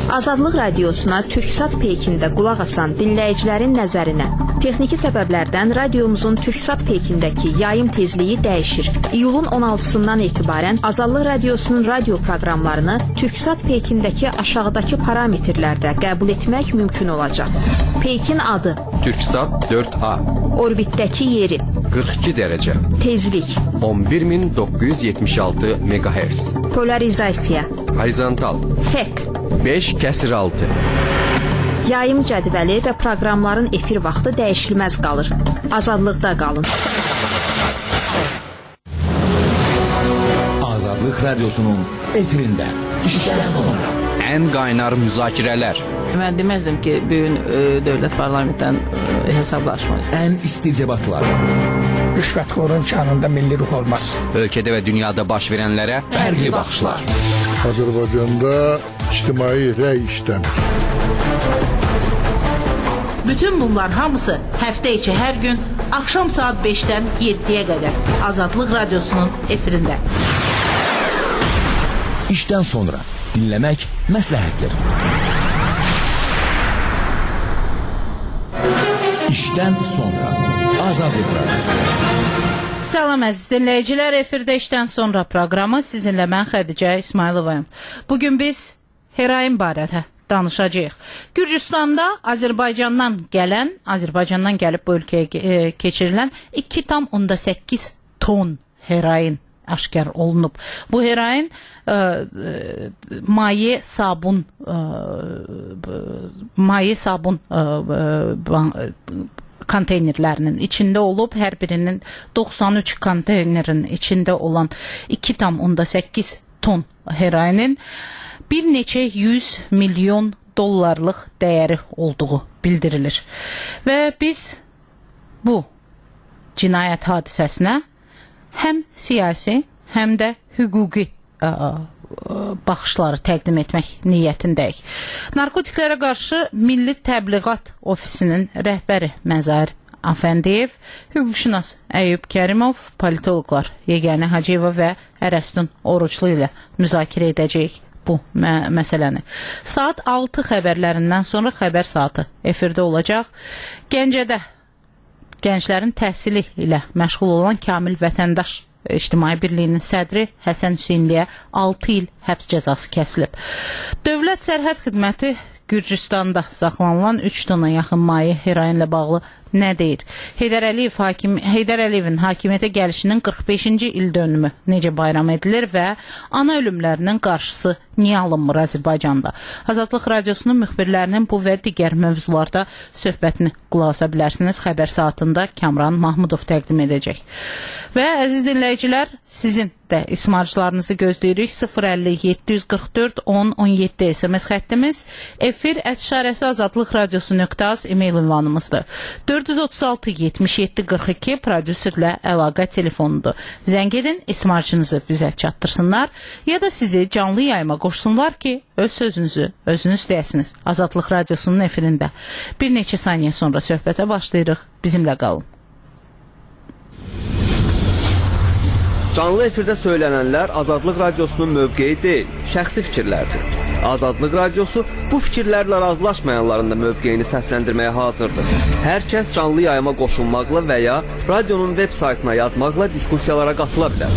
Azadlıq radiosuna Türksat peykində qulaq asan dinləyicilərin nəzərinə. Texniki səbəblərdən radiomuzun Türksat peykindəki yayım tezliyi dəyişir. İyulun 16-sından etibarən Azadlıq radiosunun radio proqramlarını Türksat peykindəki aşağıdakı parametrlərdə qəbul etmək mümkün olacaq. Peykin adı Türksat 4A. Orbitdəki yeri 42 dərəcə. Tezlik 11976 MHz. Polarizasiya Horizontal FEC 5/6. Yayım cədvəli və proqramların efir vaxtı dəyişilməz qalır. Azadlıqda qalın. Azadlıq radiosunun efirində işdən sonra Ən qaynar müzakirələr. Mən deməzdim ki, bugün dövlət parlamentdən hesablaşmır. ən isti debatlar, Rüşvətxorun canında milli ruh olmaz. Ölkədə və dünyada baş verənlərə fərqli baxışlar. Azərbaycanda ictimai rəy işləmir. Bütün bunlar hamısı həftə içi hər gün axşam saat 5-dən 7-yə qədər Azadlıq radiosunun efirində. İşdən sonra dinləmək məsləhətdir. İşdən sonra Azadlıq radiosu. Salam əziz dinləyicilər, efirdə işdən sonra proqramı sizinlə mən Xədicə İsmayılovayım. Bugün biz heroin barədə danışacağıq. Gürcüstanda Azərbaycandan gəlib bu ölkəyə keçirilən 2,8 ton heroin aşkar olunub. Bu heroin maye sabun konteynerlərinin içində olub, hər birinin 93 konteynerin içində olan 2,8 ton heroinin bir neçə 100 milyon dollarlıq dəyəri olduğu bildirilir. Və biz bu cinayət hadisəsinə həm siyasi, həm də hüquqi baxışları təqdim etmək niyyətindəyik. Narkotiklərə qarşı Milli Təbliğat Ofisinin rəhbəri Məzahir Afəndiyev, hüquqşünas Əyyub Kərimov, politoloqlar Yeganə Hacıyeva və Ərəstun Oruclu ilə müzakirə edəcəyik bu məsələni. Saat 6 xəbərlərindən sonra xəbər saatı efirdə olacaq. Gəncədə gənclərin təhsili ilə məşğul olan Kamil Vətəndaş İctimai Birliyinin sədri Həsən Hüseynliyə 6 il həbs cəzası kəsilib. Dövlət Sərhəd Xidməti Gürcüstanda saxlanılan 3 tona yaxın maye heroinlə bağlı nə deyir? Heydər Əliyevin hakimiyyətə gəlişinin 45-ci il dönümü necə bayram edilir və ana ölümlərinin qarşısı niyə alınmır Azərbaycanda? Azadlıq radiosunun müxbirlərinin bu və digər mövzularda söhbətini qulaq asa bilərsiniz. Xəbər saatında Kamran Mahmudov təqdim edəcək. Və əziz dinləyicilər, sizin də ismarcılarınızı gözləyirik. 050-744-10-17 SMS xəttimiz, efir@azadlıqradiosu.az e-mail ünvanımızdır. 436-77-42 prodüserlə əlaqə telefonudur. Zəng edin, ismarcınızı bizə çatdırsınlar ya da sizi canlı yayıma qoşsunlar ki, öz sözünüzü özünüz deyəsiniz. Azadlıq radiosunun efirində. Bir neçə saniyə sonra söhbətə başlayırıq. Bizimlə qalın. Canlı efirdə söylənənlər Azadlıq radiosunun mövqeyi deyil, şəxsi fikirlərdir. Azadlıq radiosu bu fikirlərlə razılaşmayanların da mövqeyini səsləndirməyə hazırdır. Hər kəs canlı yayıma qoşulmaqla və ya radionun web saytına yazmaqla diskussiyalara qatıla bilər.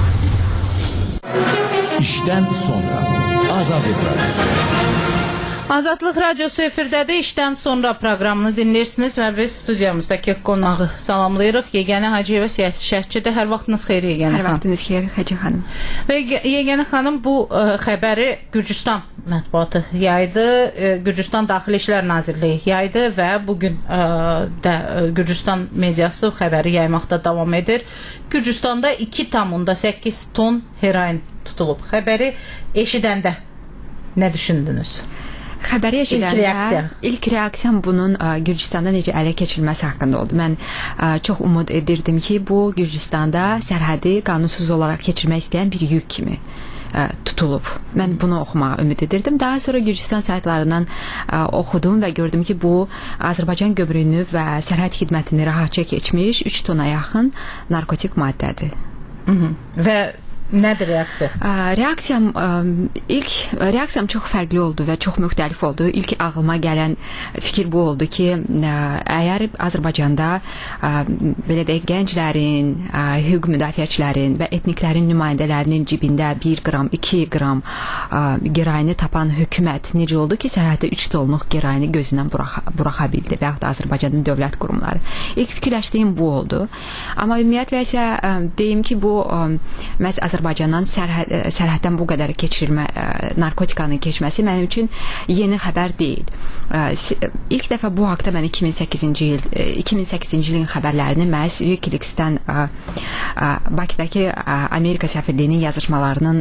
İşdən sonra Azadlıq radiosu. Azadlıq radiosu efirdədir. İşdən sonra proqramını dinləyirsiniz və biz studiyamızdakı qonağı salamlayırıq. Yeganə Hacıyeva siyasi şərhçidir. Hər vaxtınız xeyir Yeganə xanım. Hər vaxtınız xeyir Hacı xanım. Və Yeganə xanım bu xəbəri Gürcüstan mətbuatı yaydı. Gürcüstan Daxili İşlər Nazirliyi yaydı və bugün də Gürcüstan mediası xəbəri yaymaqda davam edir. Gürcüstanda 2,8 ton heroin tutulub. Xəbəri eşidəndə nə düşündünüz? Xəbəri eşidəndə ilk reaksiyam bunun Gürcüstanda necə ələ keçirilməsi haqqında oldu. Mən çox umud edirdim ki, bu Gürcüstanda sərhədi qanunsuz olaraq keçirmək istəyən bir yük kimi tutulub. Mən bunu oxumağa ümid edirdim. Daha sonra Gürcüstan saytlarından oxudum və gördüm ki, bu Azərbaycan gömrüyünü və sərhəd xidmətini rahatça keçmiş 3 tona yaxın narkotik maddədir. Və Nədir reaksiya? İlk reaksiyam çox fərqli oldu və çox müxtəlif oldu. İlk ağlıma gələn fikir bu oldu ki, əgər Azərbaycanda belə deyək, gənclərin, hüquq müdafiəçilərin və etniklərin nümayəndələrinin cibində 1 qram, 2 qram qiraini tapan hökumət necə oldu ki, sərhəddə 3 tonluq qiraini gözündən buraxa bildi və yaxud da Azərbaycanın dövlət qurumları. İlk fikirləşdiyim bu oldu. Amma ümumiyyətlə isə deyim ki, bu məhz Azərbaycandan sərhəddən bu qədər keçirilmə, narkotikanın keçməsi mənim üçün yeni xəbər deyil. İlk dəfə bu haqda mən 2008-ci ilin xəbərlərini məhz Wikileaks-dən Bakıdakı Amerika səfirliyinin yazışmalarının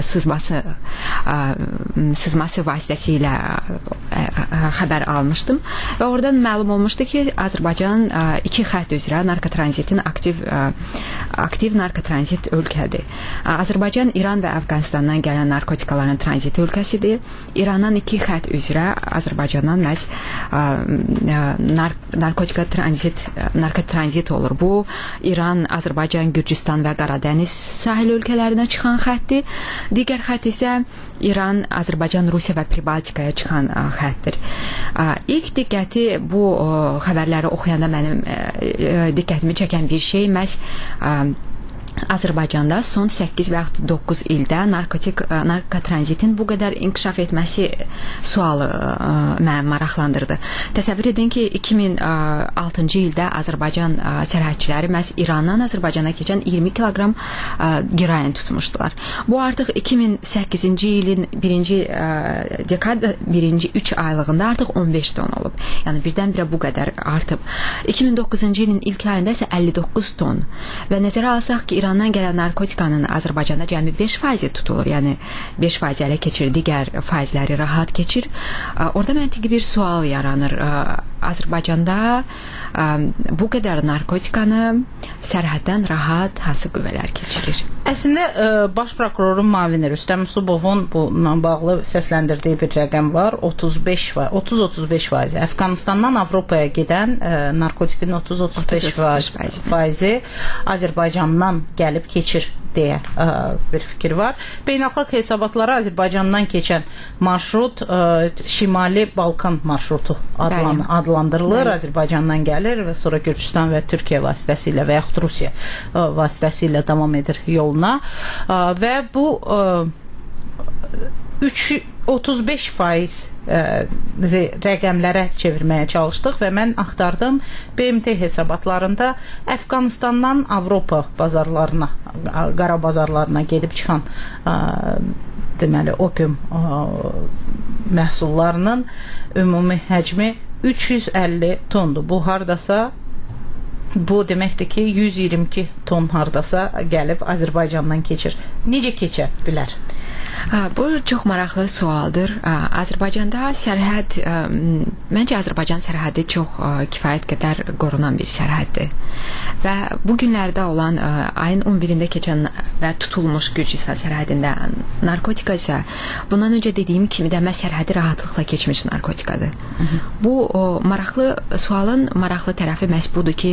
sızması vasitəsilə xəbər almışdım və oradan məlum olmuşdu ki, Azərbaycan 2 xətt üzrə narkotranzitin aktiv narkotranzit ölkədir. Azərbaycan, İran və Əfqanistandan gələn narkotikaların tranzit ölkəsidir. İrandan 2 xətt üzrə Azərbaycandan məhz narkotranzit olur. Bu, İran, Azərbaycan, Gürcüstan və Qaradəniz sahil ölkələrinə çıxan xətdir. Digər xətt isə İran, Azərbaycan, Rusiya və Pribaltikaya çıxan xətdir. İlk diqqəti bu xəbərləri oxuyanda mənim diqqətimi çəkən bir şey məhz Azərbaycanda son 8 və yaxud 9 ildə narkotranzitin bu qədər inkişaf etməsi sualı məni maraqlandırdı. Təsəvvür edin ki, 2006-cı ildə Azərbaycan sərhədçiləri məhz İrandan Azərbaycana keçən 20 kiloqram qirain tutmuşdular. Bu artıq 2008-ci ilin 1-ci dekada 1-ci 3 aylığında artıq 15 ton olub. Yəni birdən-birə bu qədər artıb. 2009-cu ilin ilk ayında isə 59 ton və nəzərə alsaq ki, İrandan gələn narkotikanın Azərbaycanda cəmi 5% tutulur. Yəni 5% ələ keçir, digər faizləri rahat keçir. Orada məntiqi bir sual yaranır. Azərbaycanda bu qədər narkotikanı sərhəddən rahat hansı qüvvələr keçirir? Əslində Baş prokurorun müavini Rüstəm Subovun bununla bağlı səsləndirdiyi bir rəqəm var. 30-35%. Əfqanistandan Avropaya gedən narkotikin 30-35% faizi Azərbaycandan gəlib keçir deyə bir fikir var. Beynəlxalq hesabatlara Azərbaycandan keçən marşrut Şimali Balkan marşrutu adlandırılır. Azərbaycandan gəlir və sonra Gürcüstan və Türkiyə vasitəsilə və yaxud Rusiya vasitəsilə davam edir yoluna və bu 35% rəqəmlərə çevirməyə çalışdıq və mən axtardım BMT hesabatlarında Əfqanistandan Avropa bazarlarına, qara bazarlarına gedib çıxan deməli opium məhsullarının ümumi həcmi 350 tondur. Bu hardasa bu deməkdir ki 122 ton hardasa gəlib Azərbaycandan keçir. Necə keçə bilər? Bu çox maraqlı sualdır. Azərbaycanda sərhəd, məncə Azərbaycan sərhədi çox kifayət qədər qorunan bir sərhəddir. Və bu günlərdə olan ayın 11-də keçən və tutulmuş Gürcüstan sərhədində narkotika isə bundan öncə dediyim kimi də sərhədi rahatlıqla keçmiş narkotikadır. Bu maraqlı sualın maraqlı tərəfi məhz budur ki,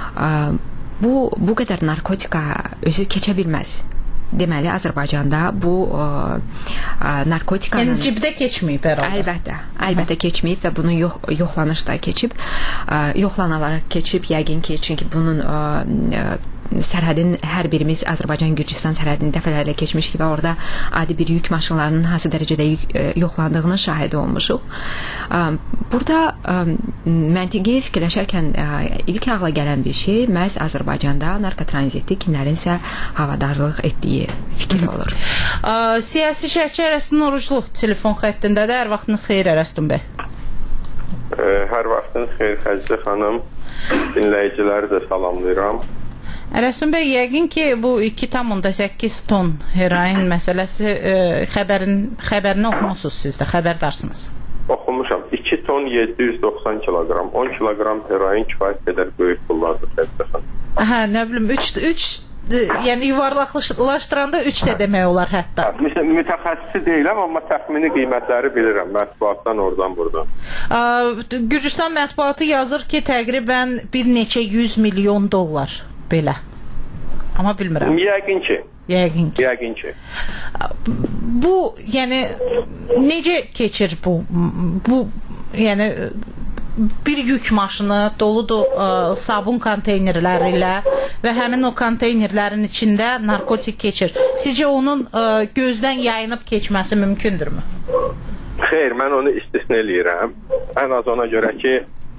bu qədər narkotika özü keçə bilməz. Deməli, Azərbaycanda bu narkotikanın... Yəni, cibdə keçməyib herhalde. Əlbəttə keçməyib və bunun yoxlanış da keçib. Yoxlanalaraq keçib, yəqin ki, çünki bunun sərhədin hər birimiz Azərbaycan-Gürcüstan sərhədini dəfələrlə keçmişik və orada adi bir yük maşınlarının hansı dərəcədə yoxlandığının şahidi olmuşuq. Burada məntiqi fikirləşərkən ilk ağla gələn bir şey məhz Azərbaycanda narkotranziti kimlərinsə havadarlıq etdiyi fikir olur. Siyasi şərhçi Ərəstun Oruclu telefon xəttindədir. Hər vaxtınız xeyir Ərəstun bəy. Hər vaxtınız xeyir Xədicə xanım. Dinləyiciləri də salamlayıram. Ərəstun bəy, yəqin ki, bu 2,8 ton heroin məsələsi xəbərini oxumusunuz siz də, xəbərdarsınız. Oxumuşam. 2 ton 790 kiloqram, 10 kiloqram heroin kifayət qədər böyük pullardır Xədicə xanım. Hə, nə bilim, 3 yəni yuvarlaqlaşdıranda 3 də demək olar hətta. Mütəxəssisi deyiləm, amma təxmini qiymətləri bilirəm mətbuatdan oradan-buradan. Gürcüstan mətbuatı yazır ki, təqribən bir neçə 100 milyon dollar belə. amma bilmirəm. Yəqin ki. Yəqin ki. Bu, yəni necə keçir bu? Bu, yəni bir yük maşını doludur sabun konteynerləri ilə və həmin o konteynerlərin içində narkotik keçir. Sizcə onun gözdən yayınıb keçməsi mümkündürmü? Xeyr, mən onu istisna eləyirəm. Ən az ona görə ki,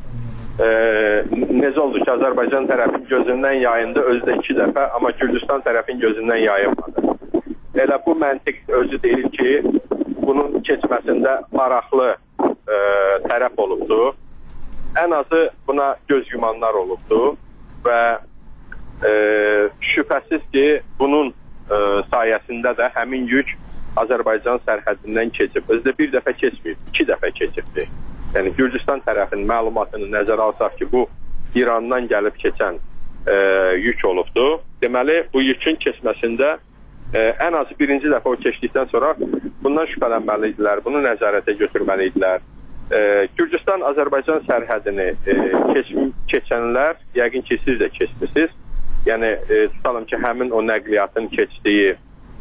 necə oldu ki, Azərbaycan tərəfin gözündən yayındı özdə 2 dəfə, amma Gürcüstan tərəfin gözündən yayınmadı. Elə bu məntiq özü deyir ki, bunun keçməsində maraqlı tərəf olubdu. Ən azı buna göz yumanlar olubdu və şübhəsiz ki, bunun sayəsində də həmin yük Azərbaycan sərhədindən keçib. Özdə bir dəfə keçməyib, 2 dəfə keçibdi. Yəni Gürcüstan tərəfinin məlumatını nəzərə alsaq ki, bu İrandan gəlib keçən yük olubdu. Deməli, bu yükün keçməsində ən azı birinci dəfə o keçdikdən sonra bundan şübhələnməliydilər, bunu nəzarətə götürməliydilər. Gürcüstan Azərbaycan sərhədini keçənlər, yəqin ki, siz də keçmişsiniz. Yəni, tutalım ki, həmin o nəqliyyatın keçdiyi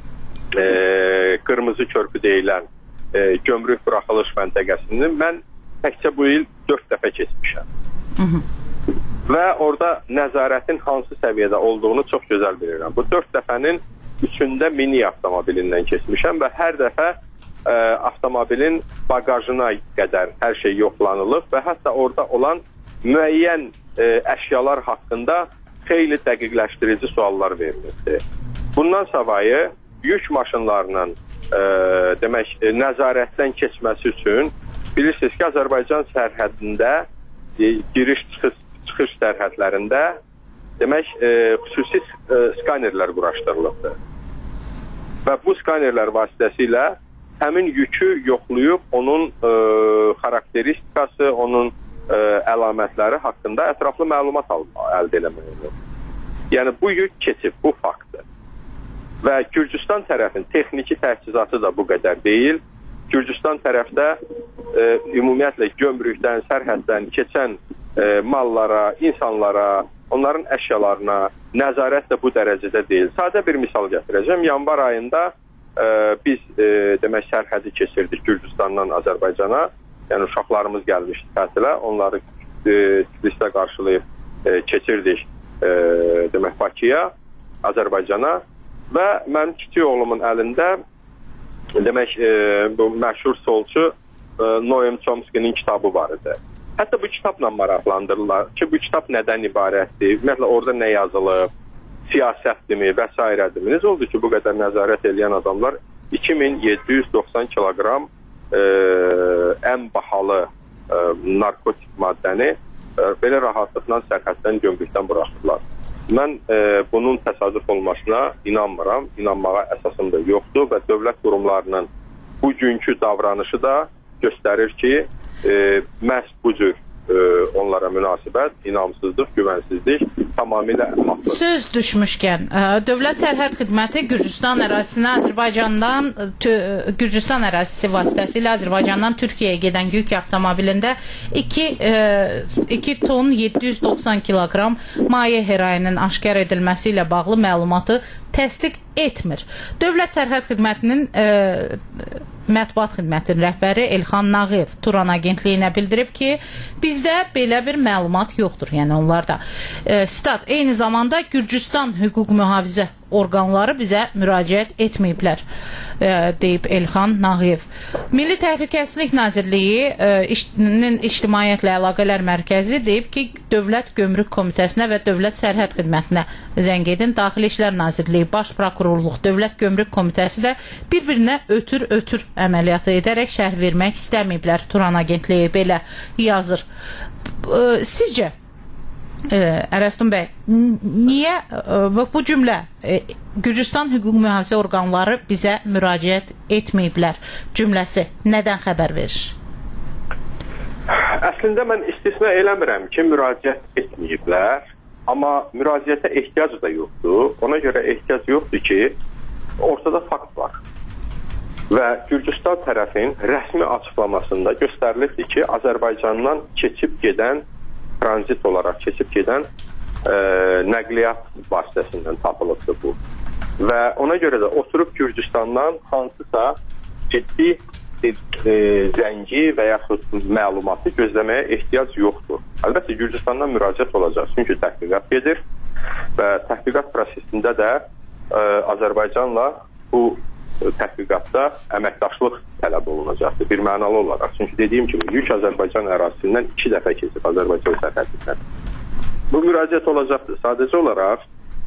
Qırmızı Körpü deyilən gömrük buraxılış məntəqəsini mən təkcə bu il 4 dəfə keçmişəm. Və orada nəzarətin hansı səviyyədə olduğunu çox gözəl bilirəm. Bu 4 dəfənin 3-ündə mini avtomobilindən keçmişəm və hər dəfə avtomobilin bagajına qədər hər şey yoxlanılıb və hətta orada olan müəyyən əşyalar haqqında xeyli dəqiqləşdirici suallar verilirdi. Bundan savayı yük maşınlarının demək nəzarətdən keçməsi üçün bilirsiniz ki, Azərbaycan sərhədində giriş-çıxış sərhədlərində demək xüsusi skanerlər quraşdırılıbdır. Və bu skanerlər vasitəsilə həmin yükü yoxlayıb onun xarakteristikası, onun əlamətləri haqqında ətraflı məlumat əldə eləmək. Yəni bu yük keçib, bu faktdır. Və Gürcüstan tərəfin texniki təchizatı da bu qədər deyil. Gürcüstan tərəfdə ümumiyyətlə gömrükdən, sərhəddən keçən mallara, insanlara, onların əşyalarına nəzarət də bu dərəcədə deyil. Sadə bir misal gətirəcəm. Yanvar ayında biz demək sərhədi keçirdik Gürcüstandan Azərbaycana. Yəni uşaqlarımız gəlmişdi təsilə. Onları listə qarşılayıb keçirdik demək Bakıya, Azərbaycana və mənim kiçik oğlumun əlində demək bu məşhur solçu Noam Chomsky'nin kitabı var idi. Hətta bu kitabla maraqlandırırlar ki, bu kitab nədən ibarətdir, ümumiyyətlə orada nə yazılıb, siyasətdirmi və s. Necə oldu ki, bu qədər nəzarət edən adamlar 2790 kiloqram ən bahalı narkotik maddəni belə rahatlıqla sərhəddən gömrükdən buraxırlar. Mən bunun təsadüf olmasına inanmıram, inanmağa əsasım da yoxdur və dövlət qurumlarının bugünkü davranışı da göstərir ki, məhz bu cür onlara münasibət, inamsızlıq, güvənsizlik tamamilə haqlıdır. Söz düşmüşkən, Dövlət Sərhəd Xidməti Gürcüstan ərazisinə Azərbaycandan, Gürcüstan ərazisi vasitəsilə Azərbaycandan Türkiyəyə gedən yük avtomobilində 2 ton 790 kiloqram maye heroinin aşkar edilməsi ilə bağlı məlumatı təsdiq etmir. Dövlət Sərhəd Xidmətinin Mətbuat Xidmətinin rəhbəri Elxan Nağıyev Turan agentliyinə bildirib ki, bizdə belə bir məlumat yoxdur. Yəni onlarda stat, eyni zamanda Gürcüstan hüquq mühafizə orqanları bizə müraciət etməyiblər, deyib Elxan Nağıyev. Milli Təhlükəsizlik Nazirliyinin İctimaiyyətlə Əlaqələr Mərkəzi deyib ki, Dövlət Gömrük Komitəsinə və Dövlət Sərhəd Xidmətinə zəng edin. Daxili İşlər Nazirliyi, Baş Prokurorluq, Dövlət Gömrük Komitəsi də bir-birinə ötür əməliyyatı edərək şərh vermək istəməyiblər. Turan agentliyi belə yazır. Sizcə, Ərəstun bəy, niyə bu cümlə Gürcüstan hüquq mühafizə orqanları bizə müraciət etməyiblər cümləsi nədən xəbər verir? Əslində mən istisna eləmirəm ki, müraciət etməyiblər, amma müraciətə ehtiyac da yoxdur. Ona görə ehtiyac yoxdur ki, ortada fakt var. Və Gürcüstan tərəfin rəsmi açıqlamasında göstərilibdir ki, Azərbaycandan keçib gedən, tranzit olaraq keçib gedən nəqliyyat vasitəsindən tapılıbdır bu. Və ona görə də oturub Gürcüstandan hansısa ciddi zəngi və yaxud məlumatı gözləməyə ehtiyac yoxdur. Əlbəttə, Gürcüstandan müraciət olacaq, çünki təhqiqat gedir və təhqiqat prosesində də Azərbaycanla bu təhqiqatda əməkdaşlıq tələb olunacaqdır, bir mənalı olaraq. Çünki dediyim kimi, yük Azərbaycan ərazisindən 2 dəfə keçib Azərbaycan sərhədindən. Bu müraciət olacaqdır. Sadəcə olaraq,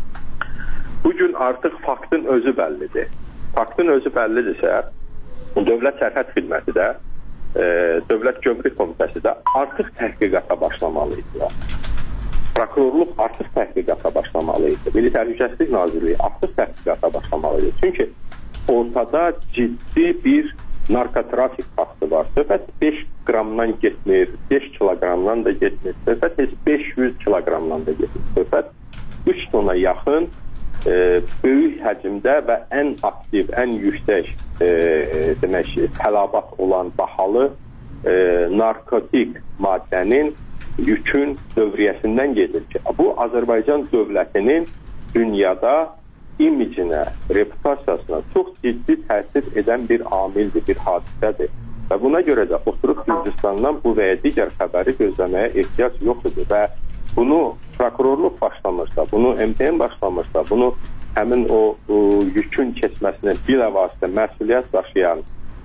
bugün artıq faktın özü bəllidir. Faktın özü bəllidirsə, Dövlət Sərhəd Xidməti də, Dövlət Gömrük Komitəsi də artıq təhqiqata başlamalıydılar. Prokurorluq artıq təhqiqata başlamalıydı. Milli Təhlükəsizlik Nazirliyi artıq təhqiqata başlamalıydı. Çünki ortada ciddi bir narkotrafik faktı var. Söhbət 5 qramdan getmir, 5 kiloqramdan da getmir. Söhbət 500 kiloqramdan da getmir. Söhbət 3 tona yaxın böyük həcmdə və ən aktiv, ən yüksək demək, tələbat olan bahalı narkotik maddənin yükün dövriyyəsindən gedir ki, bu Azərbaycan dövlətinin dünyada imicinə, reputasiyasına çox ciddi təsir edən bir amildir, bir hadisədir. Və buna görə də oturub Gürcüstandan bu və ya digər xəbəri gözləməyə ehtiyac yoxdur və bunu prokurorluq başlamırsa, bunu MTN başlamırsa, bunu həmin o yükün keçməsinə bilavasitə məsuliyyət daşıyan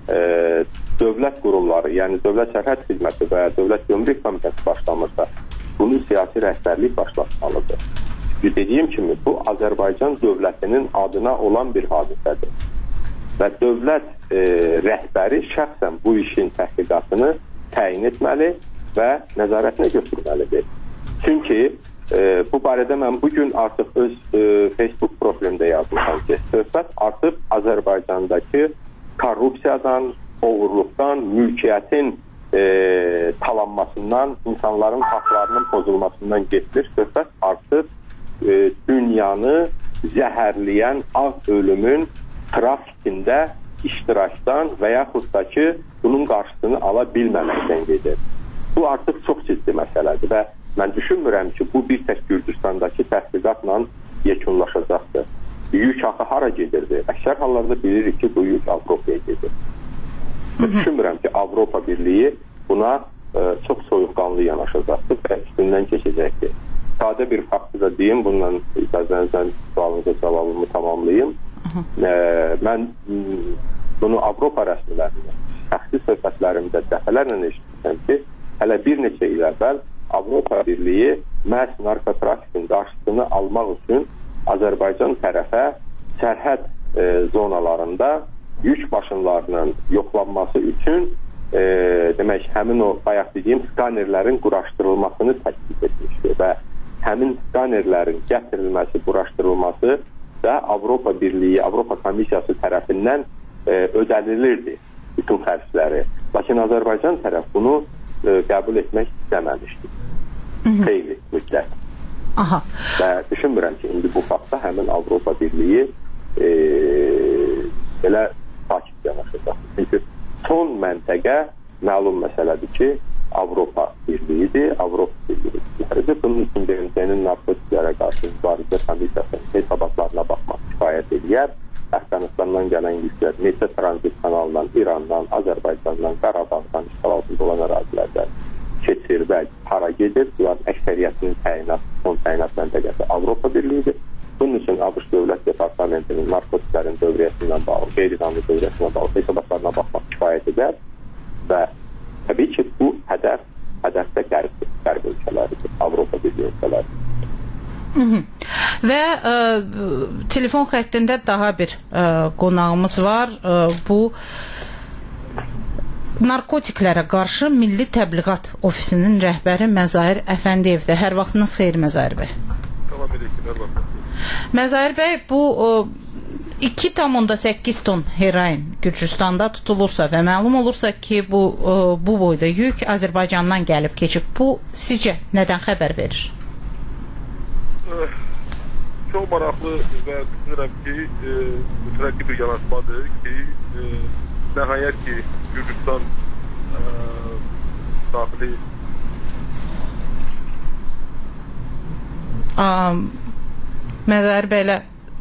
dövlət qurumları, yəni Dövlət Sərhəd Xidməti və Dövlət Gömrük Komitəsi başlamırsa, bunu siyasi rəhbərlik başlatmalıdır. Dediyim kimi, bu Azərbaycan dövlətinin adına olan bir hadisədir. Və dövlət rəhbəri şəxsən bu işin təhqiqatını təyin etməli və nəzarətinə götürməlidir. Çünki bu barədə mən bugün artıq öz Facebook profilimdə yazmışam ki, söhbət artıq Azərbaycandakı korrupsiyadan, oğurluqdan, mülkiyyətin talanmasından, insanların haqlarının pozulmasından getmir. Söhbət artıq dünyanı zəhərləyən ağ ölümün trafikində iştirakdan və yaxud da ki, bunun qarşısını ala bilməməkdən gedir. Bu artıq çox ciddi məsələdir və mən düşünmürəm ki, bu bir tək Gürcüstandakı təhqiqatla yekunlaşacaqdır. Yük axı hara gedirdi? Əksər hallarda bilirik ki, bu yük Avropaya gedir. Düşünmürəm ki, Avropa Birliyi buna çox soyuqqanlı yanaşacaqdır və üstündən keçəcəkdir. Sadə bir faktı da deyim, bununla icazənizdən sualınıza cavabımı tamamlayayım. Mən bunu Avropa rəsmilərində, şəxsi söhbətlərimdə dəfələrlə eşitmişəm ki, hələ bir neçə il əvvəl Avropa Birliyi məhz narkotrafikin qarşısını almaq üçün Azərbaycan tərəfə sərhəd zonalarında yük maşınlarının yoxlanması üçün demək, həmin o bayaq dediyim skanerlərin quraşdırılmasını təklif etmişdir və həmin skanerlərin gətirilməsi, quraşdırılması da Avropa Birliyi, Avropa Komissiyası tərəfindən ödənilirdi bütün xərcləri. Lakin Azərbaycan tərəf bunu qəbul etmək istəməmişdir. Xeyli müddət. Aha. Və düşünmürəm ki, indi bu faktda həmin Avropa Birliyi belə sakit yanaşacaq. Çünki son məntəqə məlum məsələdir ki, Avropa Birliyidir, Avropa Birliyidir. Bunun üçün BMT-nin narkotiklərə qarşı mübarizə komissiyasının hesabatlarına baxmaq kifayət edir. Əfqanistandan gələn yüklər neçə tranzit kanalından, İrandan, Azərbaycandan, Qarabağdan işğal altında olan ərazilərdən keçir və hara gedir. Bunların əksəriyyətinin son təyinat məntəqəsi Avropa Birliyidir. Bunun üçün ABŞ Dövlət Departamentinin narkotiklərin dövriyyəsindən bağlı, qeyri-qanuni dövriyyəsindən bağlı hesabatlarına baxmaq kifayət edər və təbii ki, bu hədəfdə qərb ölkələridir, Avropa Birliyi ölkələridir. Və telefon xəttində daha bir qonağımız var. Bu narkotiklərə qarşı Milli Təbliğat Ofisinin rəhbəri Məzahir Əfəndiyevdir. Hər vaxtınız xeyir Məzahir bəy. Salam edirəm, hər vaxtınız. Məzahir bəy, bu 2,8 ton heroin Gürcüstanda tutulursa və məlum olursa ki, bu boyda yük Azərbaycandan gəlib keçib. Bu sizcə nədən xəbər verir? Çox maraqlı və düşünürəm ki, mütərəqqi bir yanaşmadır ki, nəhayət ki, Gürcüstan daxili Məzər bəylə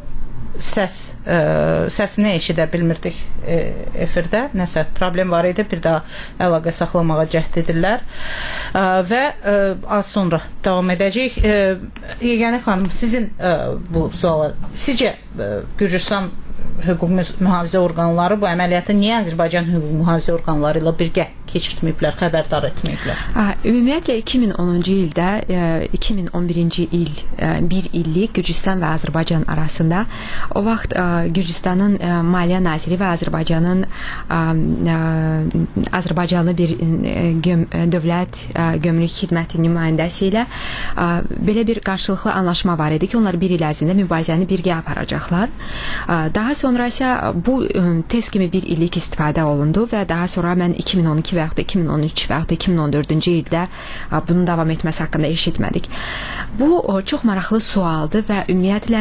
səsini eşidə bilmirdik efirdə. Nəsə problem var idi. Bir daha əlaqə saxlamağa cəhd edirlər. Və az sonra davam edəcək. Yeganə xanım, sizin bu suala, sizcə Gürcüstan hüquq mühafizə orqanları bu əməliyyatı niyə Azərbaycan hüquq mühafizə orqanları ilə birgə keçirtməyiblər, xəbərdar etməyiblər? Ümumiyyətlə 2010-cu ildə 2011-ci il bir illik Gürcüstan və Azərbaycan arasında o vaxt Gürcüstanın Maliyyə Naziri və Azərbaycanlı bir dövlət gömrük xidməti nümayəndəsi ilə belə bir qarşılıqlı anlaşma var idi ki, onlar bir il ərzində mübarizəni birgə aparacaqlar. Daha sonra isə bu test kimi bir illik istifadə olundu və daha sonra mən 2012 və yaxud da 2013 və yaxud da 2014-cü ildə bunun davam etməsi haqqında eşitmədik. Bu çox maraqlı sualdır və ümumiyyətlə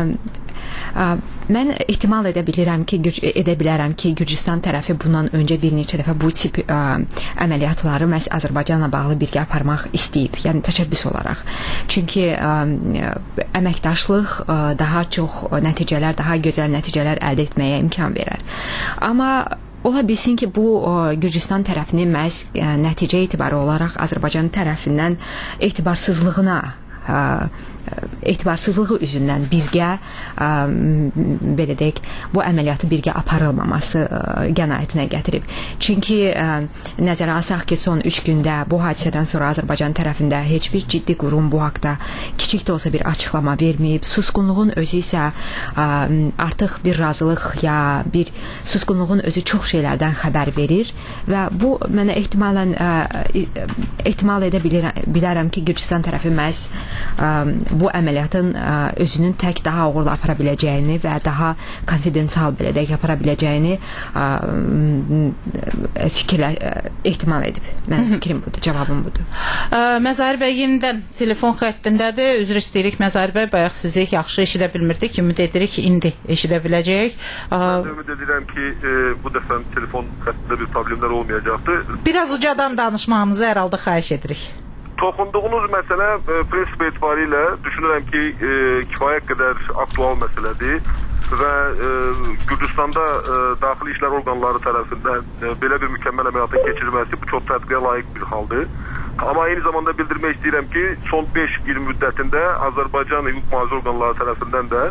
mən ehtimal edə bilərəm ki, Gürcüstan tərəfi bundan öncə bir neçə dəfə bu tip əməliyyatları məhz Azərbaycanla bağlı birgə aparmaq istəyib, yəni təşəbbüs olaraq. Çünki əməkdaşlıq daha çox nəticələr, daha gözəl nəticələr əldə etməyə imkan verər. Amma ola bilsin ki, bu Gürcüstan tərəfinin məhz nəticə etibarı olaraq Azərbaycan tərəfindən etibarsızlığı üzündən birgə belə deyək, bu əməliyyatı birgə aparılmaması qənaətinə gətirib. Çünki nəzərə alsaq ki, son 3 gündə bu hadisədən sonra Azərbaycan tərəfində heç bir ciddi qurum bu haqda kiçik də olsa bir açıqlama verməyib. Susqunluğun özü isə artıq bir razılıq ya bir susqunluğun özü çox şeylərdən xəbər verir və bu mənə ehtimal edə bilərəm ki, Gürcüstan tərəfi məhz bu əməliyyatın özünün tək daha uğurlu apara biləcəyini və daha konfidensial belə deyək apara biləcəyini ehtimal edib. Mənim fikrim budur, cavabım budur. Məzahir bəy yenidən telefon xəttindədir. Üzr istəyirik Məzahir bəy, bayaq sizi yaxşı eşidə bilmirdik. Ümid edirik ki, indi eşidə biləcəyik. Mən ümid edirəm ki, bu dəfə telefon xəttində bir problemlər olmayacaqdır. Biraz ucadan danışmağınızı hər halda xahiş edirik. Toxunduğunuz məsələ prinsip etibarilə düşünürəm ki, kifayət qədər aktual məsələdir və Gürcüstanda daxili işlər orqanları tərəfindən belə bir mükəmməl əməliyyatın keçirilməsi bu çox təqdirə layiq bir haldır. Amma eyni zamanda bildirmək istəyirəm ki, son 5 il müddətində Azərbaycan hüquq mühafizə orqanları tərəfindən də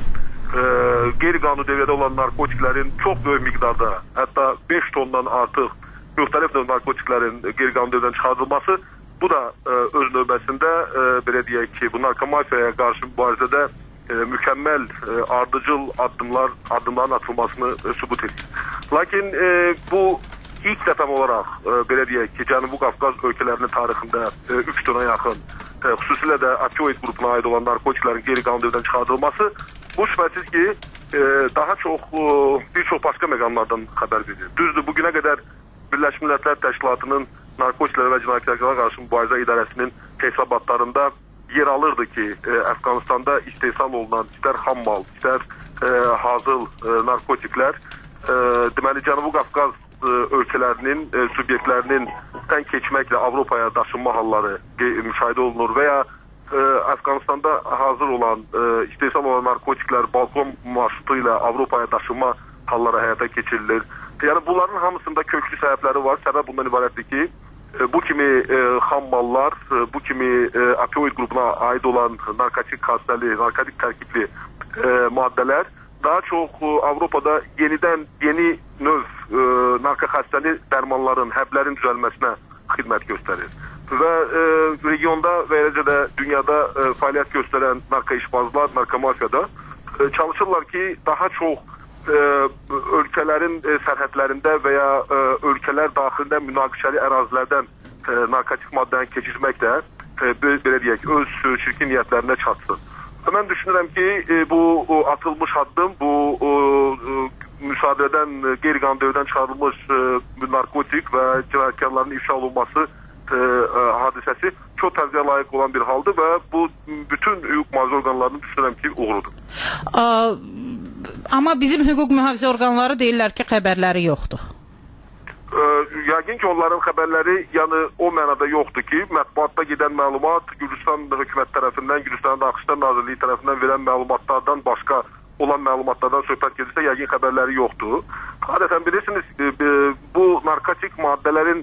qeyri-qanuni dövrdə olan narkotiklərin çox böyük miqdarda, hətta 5 tondan artıq müxtəlif növ narkotiklərin qeyri-qanuni dövrdən çıxarılması, bu da öz növbəsində belə deyək ki, bu narkomafiyaya qarşı mübarizədə mükəmməl ardıcıl addımların atılmasını sübut edir. Lakin bu ilk dəfəm olaraq belə deyək ki, Cənubi Qafqaz ölkələrinin tarixində 3 tona yaxın, xüsusilə də opioid qrupuna aid olan narkotiklərin qeyri-qanuni dövrdən çıxarılması bu şübhəsiz ki, daha çox bir çox başqa məqamlardan xəbər verir. Düzdür, bugünə qədər Birləşmiş Millətlər Təşkilatının Narkotiklərə və Cinayətkarlığa qarşı mübarizə idarəsinin hesabatlarında yer alırdı ki, Əfqanistanda istehsal olunan istər xam mal, istər hazır narkotiklər deməli Cənubi Qafqaz ölkələrinin subyektlərinin dən keçməklə Avropaya daşınma halları müşahidə olunur və ya Əfqanistanda hazır olan istehsal olan narkotiklər balkon marşrutu ilə Avropaya daşınma halları həyata keçirilir. Yəni bunların hamısında köklü səbəbləri var. Səbəb bundan ibarətdir ki, bu kimi xam mallar, bu kimi opioid qrupuna aid olan narkotik xassəli, narkotik tərkibli maddələr daha çox Avropada yeni növ narkoxəstəli dərmanların, həblərin düzəlməsinə xidmət göstərir. Və regionda və eləcə də dünyada fəaliyyət göstərən narkoişbazlar, narkomafiyada çalışırlar ki, daha çox ölkələrin sərhədlərində və ya ölkələr daxilində münaqişəli ərazilərdən narkotik maddəni keçirməklə belə deyək, öz çirkin niyyətlərinə çatsın. Mən düşünürəm ki, bu atılmış addım, bu müsaadədən, qeyri-qanuni dövrdən çıxarılmış narkotik və cinayətkarların ifşa olunması hadisəsi çox təzyiqə layiq olan bir haldır və bu bütün hüquq mühafizə orqanlarının düşünürəm ki, uğurudur. Amma bizim hüquq mühafizə orqanları deyirlər ki, xəbərləri yoxdur. yəqin ki, onların xəbərləri yəni o mənada yoxdur ki, mətbuatda gedən məlumat Gürcüstan hökumət tərəfindən, Gürcüstan Daxili Nazirliyi tərəfindən verən məlumatlardan başqa olan məlumatlardan söhbət gedirsə, yəqin xəbərləri yoxdur. Adətən bilirsiniz, bu narkotik maddələrin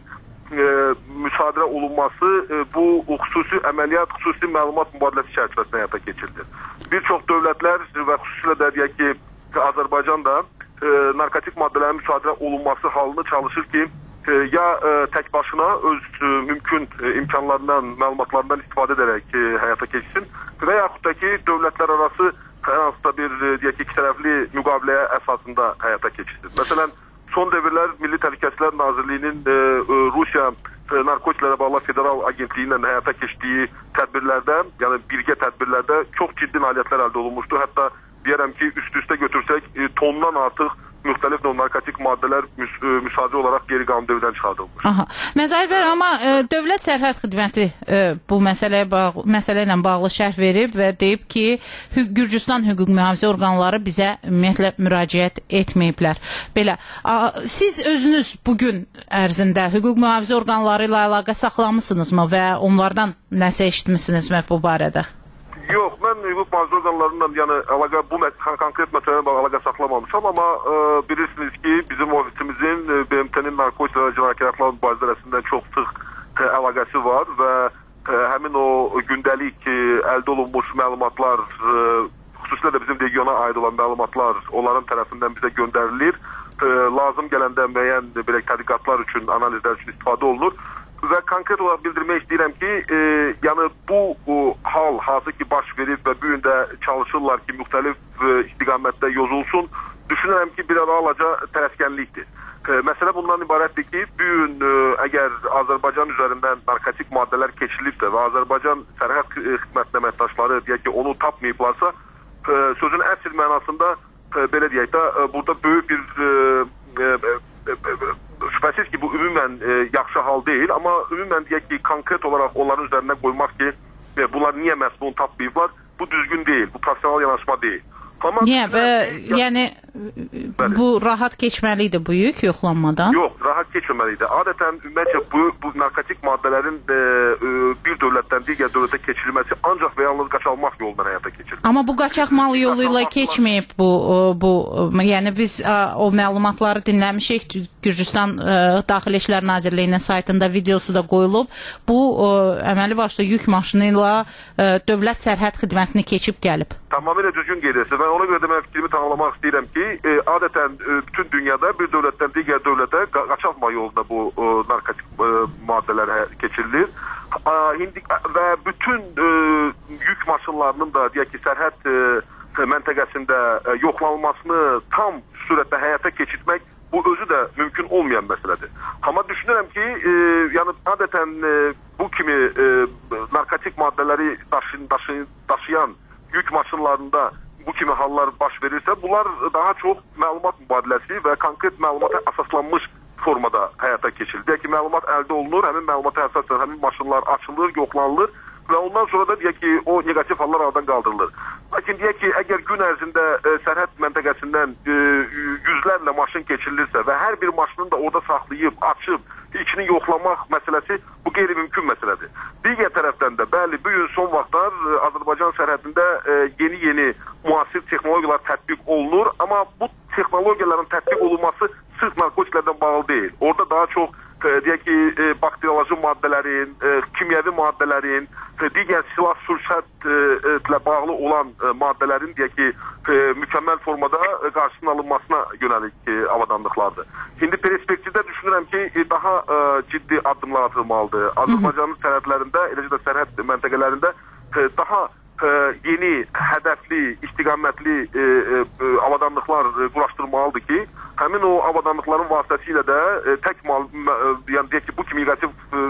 müsadirə olunması bu xüsusi əməliyyat, xüsusi məlumat mübadiləsi çərçivəsində həyata keçirilir. Bir çox dövlətlər və xüsusilə də deyək ki, Azərbaycan da narkotik maddələrin müsadirə olunması halını çalışır ki, ya tək başına öz mümkün imkanlarından, məlumatlarından istifadə edərək həyata keçsin və yaxud da ki, dövlətlər arası hər hansısa bir deyək ki, iki tərəfli müqaviləyə əsasında həyata keçsin. Məsələn, son devirlər Milli Təhlükəsizlik Nazirliyinin Rusiya narkotiklərə bağlı federal agentliyi ilə həyata keçdiyi tədbirlərdə, yəni birgə tədbirlərdə çox ciddi nailiyyətlər əldə olunmuşdu. Hətta deyərəm ki, üst-üstə götürsək tondan artıq müxtəlif narkotik maddələr müsadirə olaraq qeyri-qanuni dövrdən çıxardılmış. Məzahir bəy, amma Dövlət Sərhəd Xidməti bu məsələ ilə bağlı şərh verib və deyib ki, Gürcüstan hüquq mühafizə orqanları bizə ümumiyyətlə müraciət etməyiblər. Belə, siz özünüz bugün ərzində hüquq mühafizə orqanları ilə əlaqə saxlamısınızmı və onlardan nəsə eşitmisinizmi bu barədə? Yox, mən hüquq mühafizə orqanlarından yəni əlaqə bu konkret məsələyə bağlı əlaqə saxlamamışam, amma bilirsiniz ki, bizim ofisimizin BMT-nin narkotik və cinayətkarlıqla mübarizə arasında çox sıx əlaqəsi var və həmin o gündəlik əldə olunmuş məlumatlar, xüsusilə də bizim regiona aid olan məlumatlar onların tərəfindən bizə göndərilir. Lazım gələndə müəyyən belə tədqiqatlar üçün, analizlər üçün istifadə olunur. Və konkret olaraq bildirmək istəyirəm ki, yəni bu hal hansı ki baş verib və bu gün də çalışırlar ki, müxtəlif istiqamətdə yozulsun, düşünürəm ki, bir alaca tələskənlikdir. Məsələ bundan ibarətdir ki, bu gün əgər Azərbaycan üzərindən narkotik maddələr keçilibsə və Azərbaycan sərhəd xidmətinin əməkdaşları deyək ki, onu tapmayıblarsa, sözün əsl mənasında belə deyək də, burada böyük bir şübhəsiz ki, bu ümumən yaxşı hal deyil, amma ümumən deyək ki, konkret olaraq onların üzərinə qoymaq ki, bunlar niyə məhz bunu tapmayıblar, bu düzgün deyil, bu profesional yanaşma deyil. Niyə? Yəni, bu rahat keçməliydi bu yük yoxlanmadan? Yox, rahat keçməməliydi. Adətən, ümumiyyətcə, bu narkotik maddələrin bir dövlətdən digər dövlətə keçirilməsi ancaq və yalnız qaçalmaq yolundan həyata keçirilir. Amma bu qaçaqmal yolu ilə keçməyib bu, yəni biz o məlumatları dinləmişik, Gürcüstan Daxili İşlər Nazirliyinin saytında videosu da qoyulub. Bu, əməli başda yük maşını ilə Dövlət Sərhəd Xidmətini keçib gəlib. Tamamilə düzgün qeydəsiz və ona görə də mən fikrimi tanımlamaq istəyirəm ki, adətən bütün dünyada bir dövlətdən digər dövlətə qaçalma yolunda bu narkotik maddələr keçirilir. Və bütün yük maşınlarının da deyək ki, sərhəd məntəqəsində yoxlanılmasını tam sürətlə həyata keçirmək bu özü də mümkün olmayan məsələdir. Amma düşünürəm ki, yəni adətən bu kimi narkotik maddələri daşıyan yük maşınlarında bu kimi hallar baş verirsə, bunlar daha çox məlumat mübadiləsi və konkret məlumata əsaslanmış formada həyata keçirilir. Deyək ki, məlumat əldə olunur, həmin məlumata əsasən həmin maşınlar açılır, yoxlanılır və ondan sonra da deyək ki, o negativ hallar aradan qaldırılır. Lakin deyək ki, əgər gün ərzində sərhəd məntəqəsindən yüzlərlə maşın keçirilirsə və hər bir maşını da orada saxlayıb, açıb, içini yoxlamaq məsələsi bu qeyri-mümkün məsələdir. Digər tərəfdən də, bəli, bu gün son vaxtlar Azərbaycan sərhədində yeni müasir texnologiyalar tətbiq olunur, amma bu texnologiyaların tətbiq olunması sırf narkotiklərdən bağlı deyil. Orada daha çox deyək ki, bakterioloji maddələrin, kimyəvi maddələrin, digər silah-sursətlə bağlı olan maddələrin deyək ki, mükəmməl formada qarşısının alınmasına yönəlik avadanlıqlardır. İndi perspektivdə düşünürəm ki, daha ciddi addımlar atılmalıdır. Azərbaycanın sərhədlərində, eləcə də sərhəd məntəqələrində daha yeni, hədəfli, istiqamətli avadanlıqlar quraşdırmalıdır ki, həmin o avadanlıqların vasitəsilə də tək yəni deyək ki, bu kimi negativ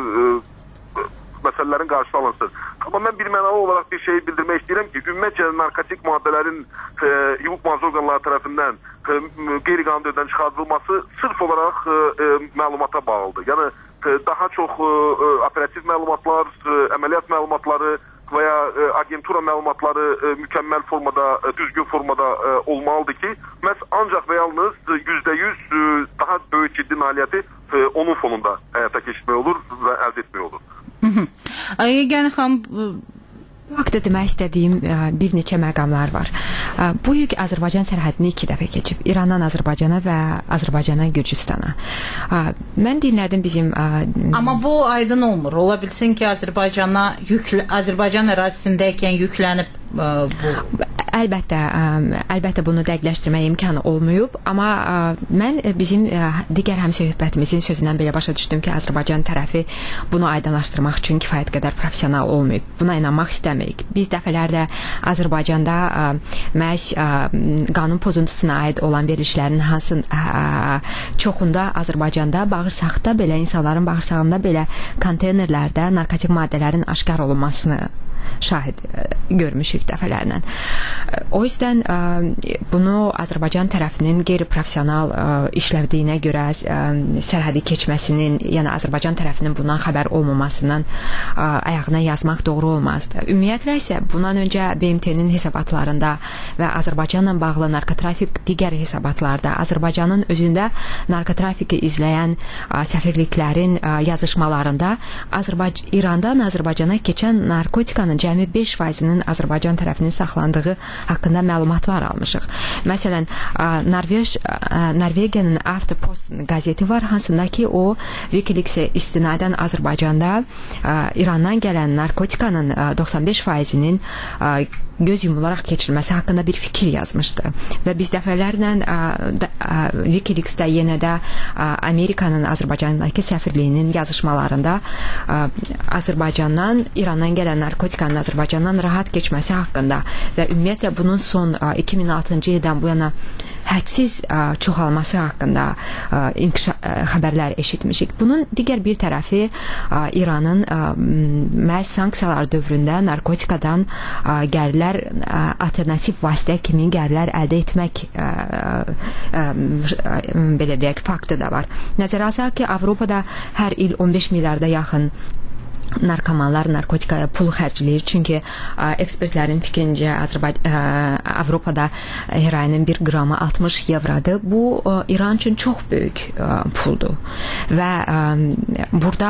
məsələlərin qarşısı alınsın. Amma mən bir mənalı olaraq bir şey bildirmək istəyirəm ki, ümumiyyətcə narkotik maddələrin hüquq mühafizə orqanları tərəfindən qeyri-qanuni dövrdən çıxardılması sırf olaraq məlumata bağlıdır. Yəni daha çox operativ məlumatlar, əməliyyat məlumatları və ya agentura məlumatları mükəmməl formada, düzgün formada olmalıdır ki, məhz ancaq və yalnız %100 daha böyük ciddi nailiyyəti onun bunun fonunda həyata keçirmək olur və əldə etmək olur. Yeganə xanım, Bu haqda demək istədiyim bir neçə məqamlar var. Bu yük Azərbaycan sərhədini 2 dəfə keçib. İrandan Azərbaycana və Azərbaycandan Gürcüstana. Mən dinlədim bizim... Amma bu aydın olmur. Ola bilsin ki, Azərbaycan ərazisindəykən yüklənib bu... Əlbəttə bunu dəqiqləşdirmək imkanı olmayıb, amma mən bizim digər həmsöhbətimizin sözündən belə başa düşdüm ki, Azərbaycan tərəfi bunu aydınlaşdırmaq üçün kifayət qədər professional olmayıb. Buna inanmaq istəmirik. Biz dəfələrlə Azərbaycanda məhz qanun pozuntusuna aid olan verilişlərin çoxunda Azərbaycanda bağırsaqda belə, insanların bağırsağında belə konteynerlərdə narkotik maddələrin aşkar olunmasını şahid görmüşük dəfələrlə. O yüzden bunu Azərbaycan tərəfinin qeyri-professional işləvdiyinə görə sərhədi keçməsinin, yəni Azərbaycan tərəfinin bundan xəbər olmamasından ayağına yazmaq doğru olmazdı. Ümumiyyətlə isə bundan öncə BMT-nin hesabatlarında və Azərbaycanla bağlı narkotrafik digər hesabatlarda Azərbaycanın özündə narkotrafiki izləyən səfirliklərin yazışmalarında İrandan Azərbaycana keçən narkotikanın cəmi 5%-nin Azərbaycan tərəfinin saxlandığı haqqında məlumatlar almışıq. Məsələn, Norvegiyanın Aftenpost qəzeti var, hansında ki, o Wikileaks-ə istinadən Azərbaycanda İrandan gələn narkotikanın 95%-nin göz yumularaq keçirilməsi haqqında bir fikir yazmışdı. Və biz dəfələrlə Wikileaks-də yenə də Amerikanın Azərbaycandakı səfirliyinin yazışmalarında Azərbaycandan, İrandan gələn narkotikanın Azərbaycandan rahat keçməsi haqqında və ümumiyyətlə bunun son 2006-cı ildən bu yana hədsiz çoxalması haqqında xəbərlər eşitmişik. Bunun digər bir tərəfi İranın məhz sanksiyalar dövründə narkotikadan gəlirlər alternativ vasitə kimi gəlirlər əldə etmək belə deyək faktı da var. Nəzərə alsaq ki, Avropada hər il 15 milyarda yaxın narkomanlar narkotikaya pul xərcləyir. Çünki ekspertlərin fikrincə Avropada heroinin 1 qramı 60 evrodur. Bu İran üçün çox böyük puldur. Və burada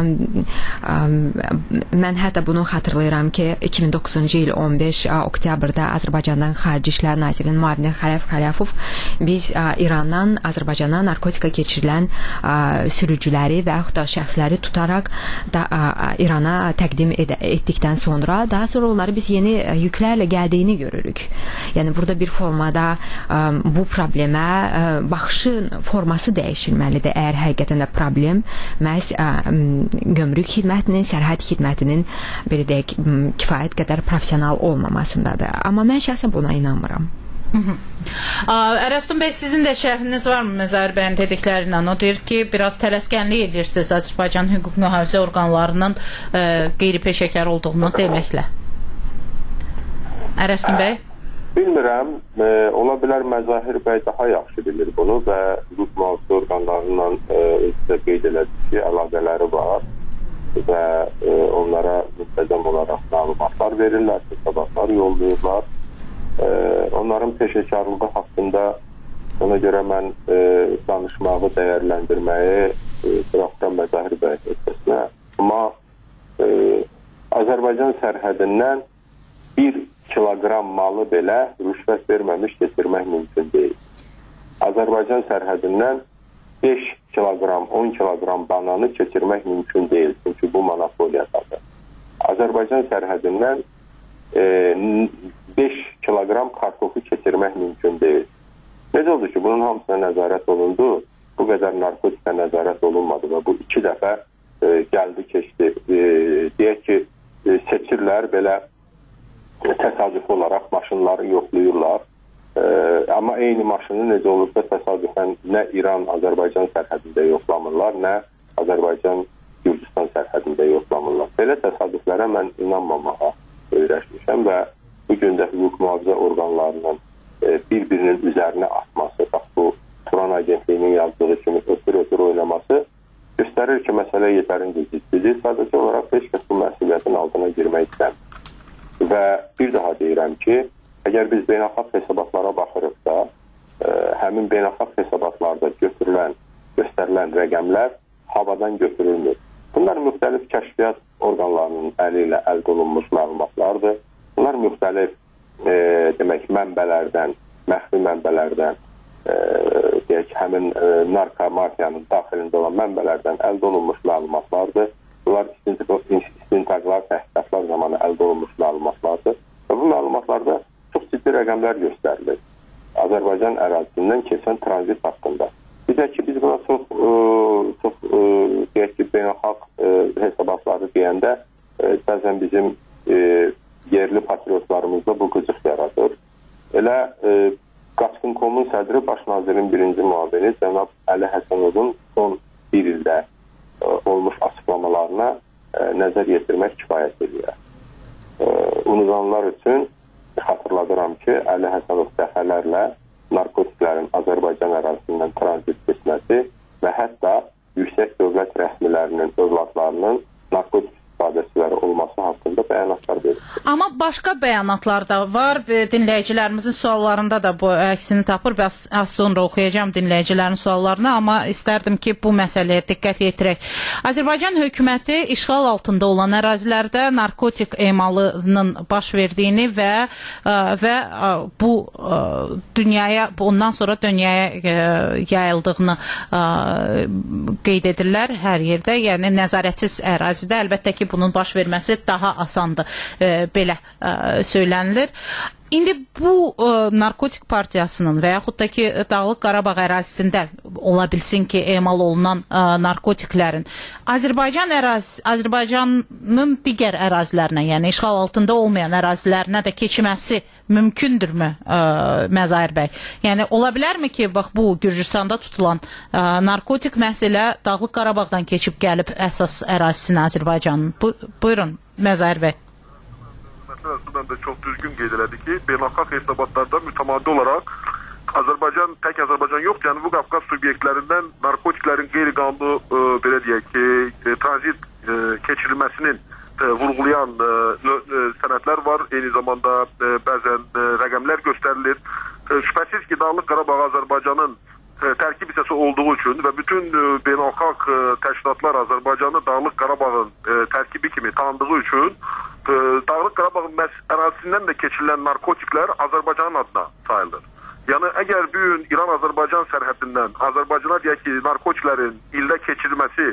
mən hətta bunu xatırlayıram ki, 2009-cu il 15 oktyabrda Azərbaycandan Xarici İşlər Nazirinin müavini Xələf Xələfov biz İrandan Azərbaycana narkotika keçirilən sürücüləri və yaxud da şəxsləri tutaraq da İrana təqdim etdikdən sonra daha sonra onları biz yeni yüklərlə gəldiyini görürük. Yəni burada bir formada bu problemə baxışın forması dəyişilməlidir. Əgər həqiqətən də problem məhz gömrük xidmətinin, sərhəd xidmətinin belə deyək kifayət qədər professional olmamasındadır. Amma mən şəxsən buna inanmıram. Ərəstun bəy, sizin də şərhiniz var mı Məzahir bəyin dediklərindən? O deyir ki, biraz tələskənlik edirsiniz Azərbaycan hüquq mühafizə orqanlarının qeyri-peşəkar olduğunu deməklə. Ərəstun bəy? Bilmirəm, ola bilər Məzahir bəy daha yaxşı bilir bunu və hüquq mühafizə orqanlarından qeyd elədi ki, əlaqələri var və onlara müntəzəm olaraq məlumatlar verirlər, hesabatlar yollayırlar. Onların peşəkarlığı haqqında ona görə mən danışmağı, dəyərləndirməyi bıraxıram Məzahir bəy ötəsinə. Amma Azərbaycan sərhədindən 1 kiloqram malı belə rüşvət verməmiş keçirmək mümkün deyil. Azərbaycan sərhədindən 5 kiloqram, 10 kiloqram bananı keçirmək mümkün deyil. Çünki bu monopoliyadadır. Azərbaycan sərhədindən 5 kiloqram kartofu keçirmək mümkün deyil. Necə oldu ki, bunun hamısına nəzarət olundu, bu qədər narkotika nəzarət olunmadı və bu 2 dəfə gəldi, keçdi. Deyək ki, seçirlər, belə təsadüfi olaraq maşınları yoxlayırlar. Amma eyni maşını necə olursa təsadüfən nə İran Azərbaycan sərhədində yoxlamırlar, nə Azərbaycan Gürcüstan sərhədində yoxlamırlar. Belə təsadüflərə mən inanmamağa öyrəşmişəm və bu gün də hüquq mühafizə orqanlarının bir-birinin üzərinə atması, bax bu Turan agentliyinin yazdığı kimi ötür oynaması göstərir ki, məsələ yetərincə ciddidir. Sadəcə olaraq heç kəs bu məsuliyyətin altına girmək istəmir. Və bir daha deyirəm ki, əgər biz beynəlxalq hesabatlara baxırıqsa, həmin beynəlxalq hesabatlarda göstərilən rəqəmlər havadan götürülmür. Bunlar müxtəlif kəşfiyyat orqanlarının əli ilə əldə olunmuş məlumatlardır. Bunlar müxtəlif demək mənbələrdən, məxfi mənbələrdən, deyək həmin narkomafiyanın daxilində olan mənbələrdən əldə olunmuş məlumatlardır. Bunlar istintaqlar, təhqiqatlar zamanı əldə olunmuş məlumatlardır. Və bu məlumatlarda çox ciddi rəqəmlər göstərilir. Azərbaycan ərazisindən keçən tranzit haqqında. Bizə ki, biz buna çox deyək ki, beynəlxalq hesabatları deyəndə bəzən bizim yerli patriotlarımızda bu qıcıq yaradır. Elə Qaçqın.com-un sədri Baş nazirin birinci müavini cənab Əli Həsənovun son bir ildə olmuş açıqlamalarına nəzər yetirmək kifayət edir. Unudanlar üçün xatırladıram ki, Əli Həsənov dəfələrlə narkotiklərin Azərbaycan ərazisindən tranzit etməsi və hətta yüksək dövlət rəhmilərinin, övladlarının narkotik istifadəçiləri olması haqqında bəyanatlar verir. Amma başqa bəyanatlar da var. Dinləyicilərimizin suallarında da bu əksini tapır. Az sonra oxuyacağım dinləyicilərin suallarını, amma istərdim ki, bu məsələyə diqqət yetirək. Azərbaycan hökuməti işğal altında olan ərazilərdə narkotik emalının baş verdiyini və bu dünyaya, ondan sonra dünyaya yayıldığını qeyd edirlər hər yerdə. Yəni nəzarətsiz ərazidə əlbəttə ki, bunun baş verməsi daha asandır, belə söylənilir. İndi bu narkotik partiyasının və yaxud da ki, Dağlıq Qarabağ ərazisində ola bilsin ki, emal olunan narkotiklərin Azərbaycanın digər ərazilərinə, yəni işğal altında olmayan ərazilərinə də keçməsi mümkündürmü Məzahir bəy? Yəni, ola bilərmi ki, bax, bu Gürcüstanda tutulan narkotik məhsilə Dağlıq Qarabağdan keçib gəlib əsas ərazisinə Azərbaycanın? Buyurun, Məzahir bəy. Mən də çox düzgün qeyd elədi ki, beynəlxalq hesabatlarda mütəmadi olaraq Azərbaycan, tək Azərbaycan yox, Cənubi Qafqaz subyektlərindən narkotiklərin qeyri-qanunu, belə deyək ki, tranzit keçirilməsinin vurğulayan sənədlər var. Eyni zamanda bəzən rəqəmlər göstərilir. Şübhəsiz ki, Dağlıq Qarabağ Azərbaycanın tərkib hissəsi olduğu üçün və bütün beynəlxalq təşkilatlar Azərbaycanı Dağlıq Qarabağın tərkibi kimi tanıdığı üçün Dağlıq Qarabağın ərazisindən də keçirilən narkotiklər Azərbaycanın adına sayılır. Yəni, əgər bu gün İran-Azərbaycan sərhəddindən Azərbaycana deyək ki, narkotiklərin ildə keçirilməsi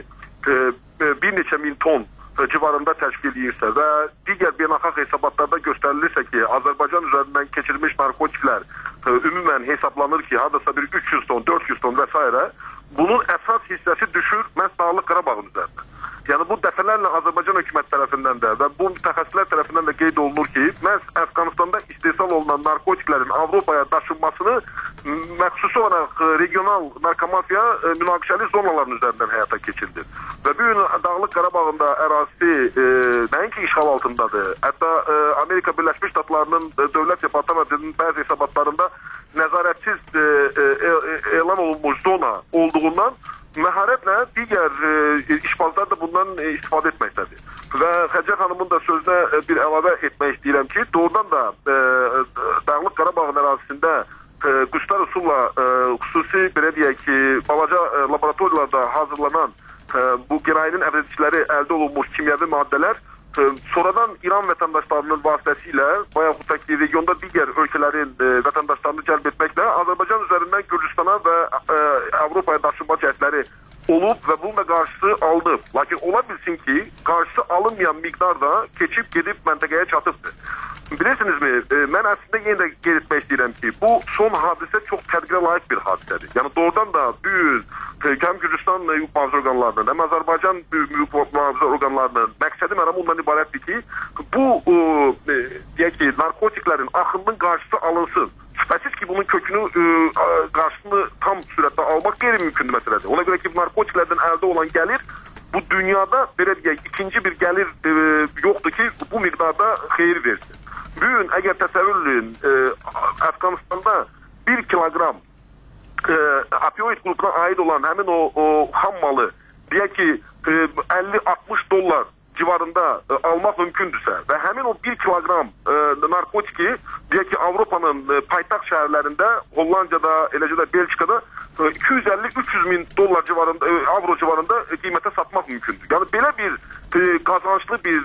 bir neçə min ton civarında təşkil edirsə və digər beynəlxalq hesabatlarda göstərilirsə ki, Azərbaycan üzərindən keçirilmiş narkotiklər ümumən hesablanır ki, hardasa bir 300 ton, 400 ton və s. Bunun əsas hissəsi düşür məhz Dağlıq Qarabağın üzərinə. Yəni, bu dəfələrlə Azərbaycan hökumət tərəfindən də və bu mütəxəssislər tərəfindən də qeyd olunur ki, məhz Əfqanistanda istehsal olunan narkotiklərin Avropaya daşınmasını məxsusi olaraq regional narkomafiya münaqişəli zonaların üzərindən həyata keçirdi. Və bu gün Dağlıq Qarabağında ərazisi nəinki işğal altındadır. Hətta Amerika Birləşmiş Ştatlarının Dövlət Departamentinin bəzi hesabatlarında nəzarətsiz elan olunmuş zona olduğundan məharətlə digər işbazlar da bundan istifadə etməkdədir. Və Xəcər xanımın da sözünə bir əlavə etmək istəyirəm ki, doğrudan da Dağlıq Qarabağın ərazisində qüstar usulla xüsusi, belə deyək ki, balaca laboratoriyalarda hazırlanan bu qərayinin əvəzçiləri əldə olunmuş kimyəvi maddələr sonradan İran vətəndaşlarının vasitəsilə və yaxud da ki, regionda digər ölkələrin vətəndaşlarını cəlb etməklə Azərbaycan üzərindən Gürcüstana və Avropaya daşınma cəhdləri olub və bunun da qarşısı alınıb. Lakin ola bilsin ki, qarşısı alınmayan miqdar da keçib gedib məntəqəyə çatıbdır. Bilirsinizmi, mən əslində yenə də qeyd etmək istəyirəm ki, bu son hadisə çox tədbirə layiq bir hadisədir. Yəni doğrudan da həm Gürcüstan mühafizə orqanlarının, həm Azərbaycan mühafizə orqanlarının məqsədi məramı ondan ibarətdir ki, bu deyək ki, narkotiklərin axınının qarşısı alınsın. Şübhəsiz ki, bunun kökünü, qarşısını tam sürətlə almaq qeyri-mümkün məsələdir. Ona görə ki, narkotiklərdən əldə olan gəlir bu dünyada belə deyək, ikinci bir gəlir yoxdur ki, bu miqdarda xeyir versin. Bu gün əgər təsəvvür edin, Əfqanistanda 1 kiloqram opioid qrupuna aid olan həmin o ham malı deyək ki, $50-60 civarında almaq mümkündürsə və həmin o 1 kiloqram narkotiki deyək ki, Avropanın paytaxt şəhərlərində, Hollandiyada, eləcə də Belçikada 250-300 min dollar civarında, avro civarında qiymətə satmaq mümkündür. Yəni belə bir qazançlı bir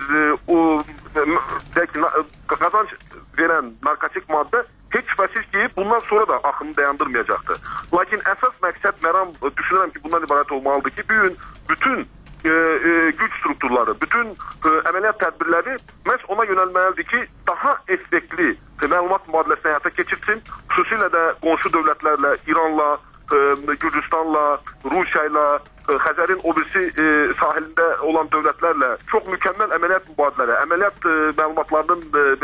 qazanç verən narkotik maddə heç şübhəsiz ki, bundan sonra da axını dayandırmayacaqdır. Lakin əsas məqsəd, məram düşünürəm ki, bundan ibarət olmalıdır ki, bütün güc strukturları, bütün əməliyyat tədbirləri məhz ona yönəlməlidir ki, daha effektli məlumat mübadiləsini həyata keçirsin. Xüsusilə də qonşu dövlətlərlə, İranla, Gürcüstanla, Rusiyayla, Xəzərin o birisi sahilində olan dövlətlərlə çox mükəmməl əməliyyat mübadilələri, əməliyyat məlumatlarının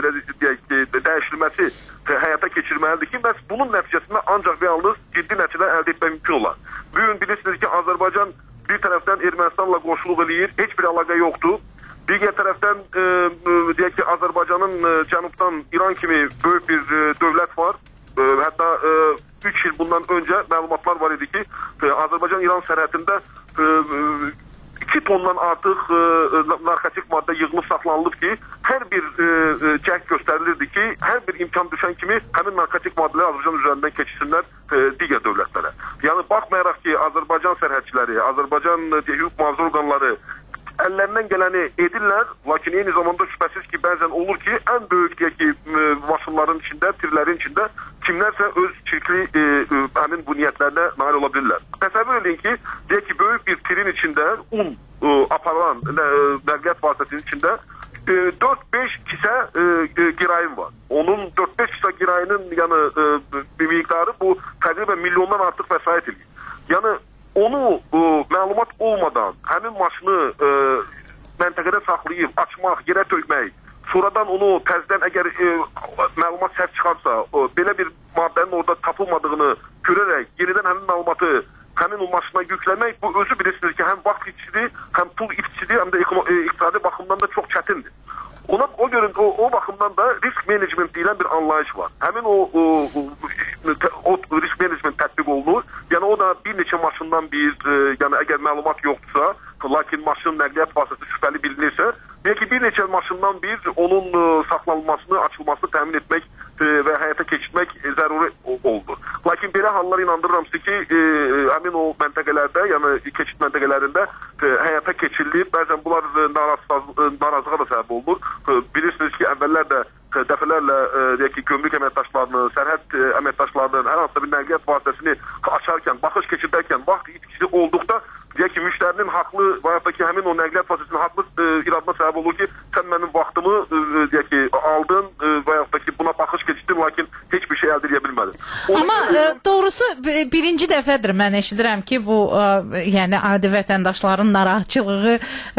dəyişilməsi həyata keçirməlidir ki, məhz bunun nəticəsində ancaq və yalnız ciddi nəticələr əldə etmək mümkün olar. Bugün bilirsiniz ki, Azərbaycan bir tərəfdən Ermənistanla qonşuluq eləyir, heç bir əlaqə yoxdur. Digər tərəfdən deyək ki, Azərbaycanın cənubdan İran kimi böyük bir dövlət var. Hətta 3 il bundan öncə məlumatlar var idi ki, Azərbaycan-İran sərhədində 2 tondan artıq narkotik maddə yığılıb saxlanılıb ki, hər bir cəhd göstərilirdi ki, hər bir imkan düşən kimi həmin narkotik maddələri Azərbaycan üzərindən keçirsinlər digər dövlətlərə. Yəni, baxmayaraq ki, Azərbaycan sərhədçiləri, Azərbaycan hüquq mühafizə orqanları əllərindən gələni edirlər, lakin eyni zamanda şübhəsiz ki, bəzən olur ki, ən böyük deyək ki, maşınların içində, tirlərin içində kimlərsə öz çirkli həmin bu niyyətlərinə nail ola bilirlər. Təsəvvür edin ki, deyək ki, böyük bir tirin içində un aparılan nəqliyyat vasitəsinin içində 4-5 kisə qirayin var. Onun 4-5 kisə qirayinin bir miqdarı bu təqribən milyondan artıq vəsait edir. Yəni, onu məlumat olmadan həmin maşını məntəqədə saxlayıb, açmaq, yerə tökmək, sonradan onu təzdən əgər məlumat səhv çıxarsa, belə bir maddənin orada tapılmadığını görərək, yenidən həmin məlumatı həmin o maşına yükləmək, bu özü bilirsiniz ki, həm vaxt itkidir, həm pul itkisidir, həm də iqtisadi baxımdan da çox çətindir. O baxımdan da risk management deyilən bir anlayış var. Həmin o risk management tətbiq olunur. Yəni o da bir neçə maşından yəni əgər məlumat yoxdursa, lakin maşının nəqliyyat vasitəsi şübhəli bilinirsə, deyək ki, bir neçə maşından onun saxlanılmasını, açılmasını təmin etmək və həyata keçirmək zəruri oldu. Lakin belə hallar inandırıram sizi ki, həmin o məntəqələrdə, yəni keçid məntəqələrində həyata keçirilib, bəzən bunlar narazılığa da səbəb olunur. Bilirsiniz ki, əvvəllər də dəfələrlə deyək ki, gömrük əməkdaşlarını, sərhəd əməkdaşlarının hər hansısa bir nəqliyyat vasitəsini açarkən, baxış keçirdərkən vaxt itkisi olduqda deyək ki, müştərinin haqlı və yaxud da ki, həmin o nəqliyyat vasitəsinin haqlı iradına səbəb olur ki, sən mənim vaxtımı deyək ki, aldın və yaxud da ki, buna baxış keçirdin, lakin heç bir şey əldə edə bilmədin. Amma doğrusu birinci dəfədir mən eşidirəm ki, bu yəni adi vətəndaşların narahatçılığı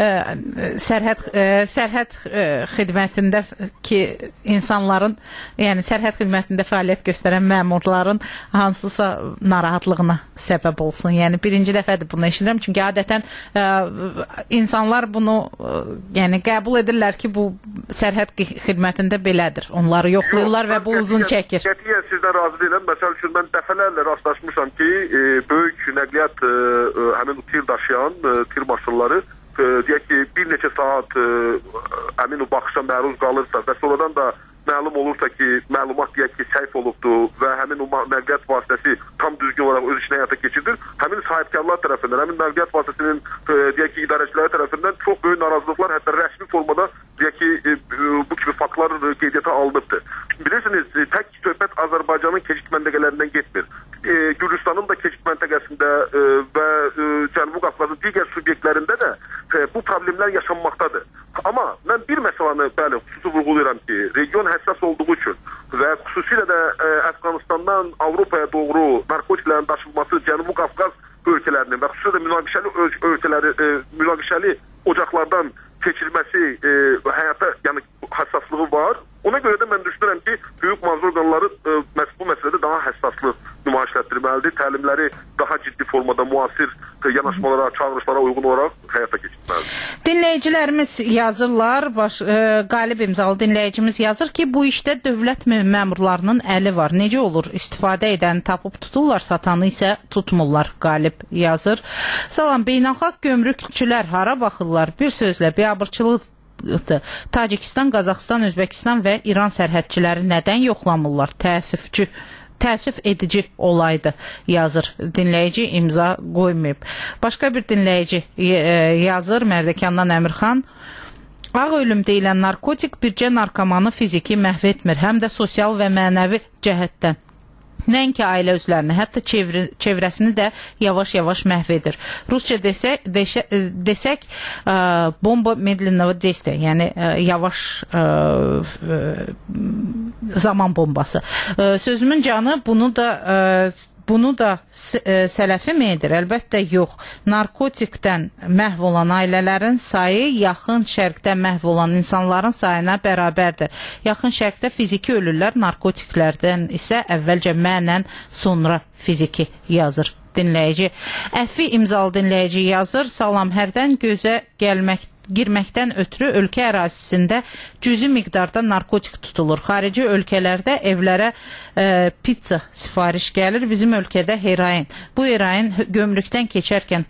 sərhəd xidmətində ki, insanların, yəni sərhəd xidmətində fəaliyyət göstərən məmurların hansısa narahatlığına səbəb olsun. Yəni birinci dəfədir bunu eşidirəm. Çünki adətən insanlar bunu yəni qəbul edirlər ki, bu sərhəd xidmətində belədir. Onları yoxlayırlar və bu uzun çəkir. Qətiyyən sizdən razı deyiləm. Məsəl üçün mən dəfələrlə rastlaşmışam ki, böyük nəqliyyat həmin tir daşıyan tir maşınları deyək ki, bir neçə saat həmin o baxışa məruz qalırsa və sonradan da məlum olursa ki, məlumat deyək ki, səhv olubdur və həmin o nəqliyyat vasitəsi tam düzgün olaraq öz işini həyata keçirdir. Həmin sahibkarlar tərəfindən, həmin nəqliyyat vasitəsinin deyək ki, idarəçiləri tərəfindən çox böyük narazılıqlar, hətta rəsmi formada deyək ki, bu kimi faktlar qeydiyyata alınıbdır. Bilirsiniz, tək söhbət Azərbaycanın keçid məntəqələrindən getmir. Gürcüstanın da keçid məntəqəsində və Cənubi Qafqazın digər subyektlərində də bu problemlər yaşanmaqdadır. Amma mən bir məsələni xüsusi vurğulayıram ki, region həssas olduğu üçün və xüsusilə də Əfqanistandan Avropaya doğru narkotiklərin daşınması Cənubi Qafqaz ölkələrinin və xüsusilə də münaqişəli ocaqlardan keçirilməsi həyata yəni həssaslığı var. Ona görə də mən düşünürəm ki, hüquq mühafizə orqanları bu məsələdə daha həssaslıq nümayiş etdirməlidir. keçirməlidir. Təlimləri daha ciddi formada müasir yanaşmalara, çağırışlara uyğun olaraq həyata keçirməlidir. Dinləyicilərimiz yazırlar, qalib imzalı dinləyicimiz yazır ki, bu işdə dövlət məmurlarının əli var. Necə olur? İstifadə edəni tapıb tuturlar, satanı isə tutmurlar, qalib yazır. Salam, beynəlxalq gömrükçülər hara baxırlar? Bir sözlə, biabırçılıq Tacikistan, Qazaxıstan, Özbəkistan və İran sərhədçiləri nədən yoxlamırlar? Təəssüf edici olaydı, yazır dinləyici, imza qoymayıb. Başqa bir dinləyici yazır, Mərdəkandan Əmirxan. Ağ ölüm deyilən narkotik bircə narkomanı fiziki məhv etmir, həm də sosial və mənəvi cəhətdən. Nəinki ailə üzlərini, hətta çevrəsini də yavaş-yavaş məhv edir. Rusça desək bomba medlenного действия, yəni yavaş zaman bombası. Sözümün canı bunu da sələfi mi edir? Əlbəttə yox. Narkotikdən məhv olan ailələrin sayı yaxın şərqdə məhv olan insanların sayına bərabərdir. Yaxın şərqdə fiziki ölürlər, narkotiklərdən isə əvvəlcə mənən, sonra fiziki, yazır dinləyici. Əfi imzalı dinləyici yazır. Salam, hərdən gözə girməkdən ötürü ölkə ərazisində cüzi miqdarda narkotik tutulur. Xarici ölkələrdə evlərə pizza sifariş gəlir. Bizim ölkədə heroin. Bu heroinin gömrükdən keçərkən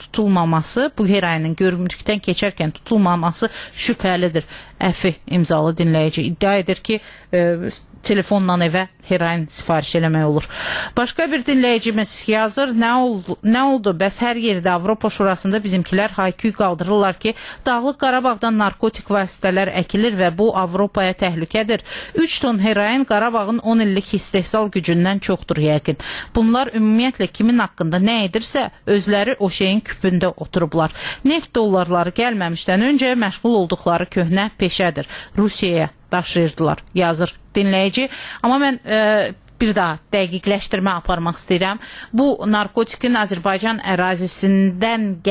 tutulmaması şübhəlidir. Əfi imzalı dinləyici iddia edir ki, telefonla evə heroin sifariş eləmək olur. Başqa bir dinləyicimiz yazır, nə oldu? Bəs hər yerdə Avropa Şurasında bizimkilər hayküy qaldırırlar ki, Dağlıq Qarabağdan narkotik vasitələr əkilir və bu Avropaya təhlükədir. 3 ton heroin Qarabağın 10 illik istehsal gücündən çoxdur yəqin. Bunlar ümumiyyətlə kimin haqqında nə edirsə, özləri o şeyin küpündə oturublar. Neft dollarları gəlməmişdən öncə məşğul olduqları köhnə peşədir. Rusiyaya daşıyırdılar, yazır dinləyici. Amma mən bir daha dəqiqləşdirmə aparmaq istəyirəm. Bu narkotikin Azərbaycan ərazisində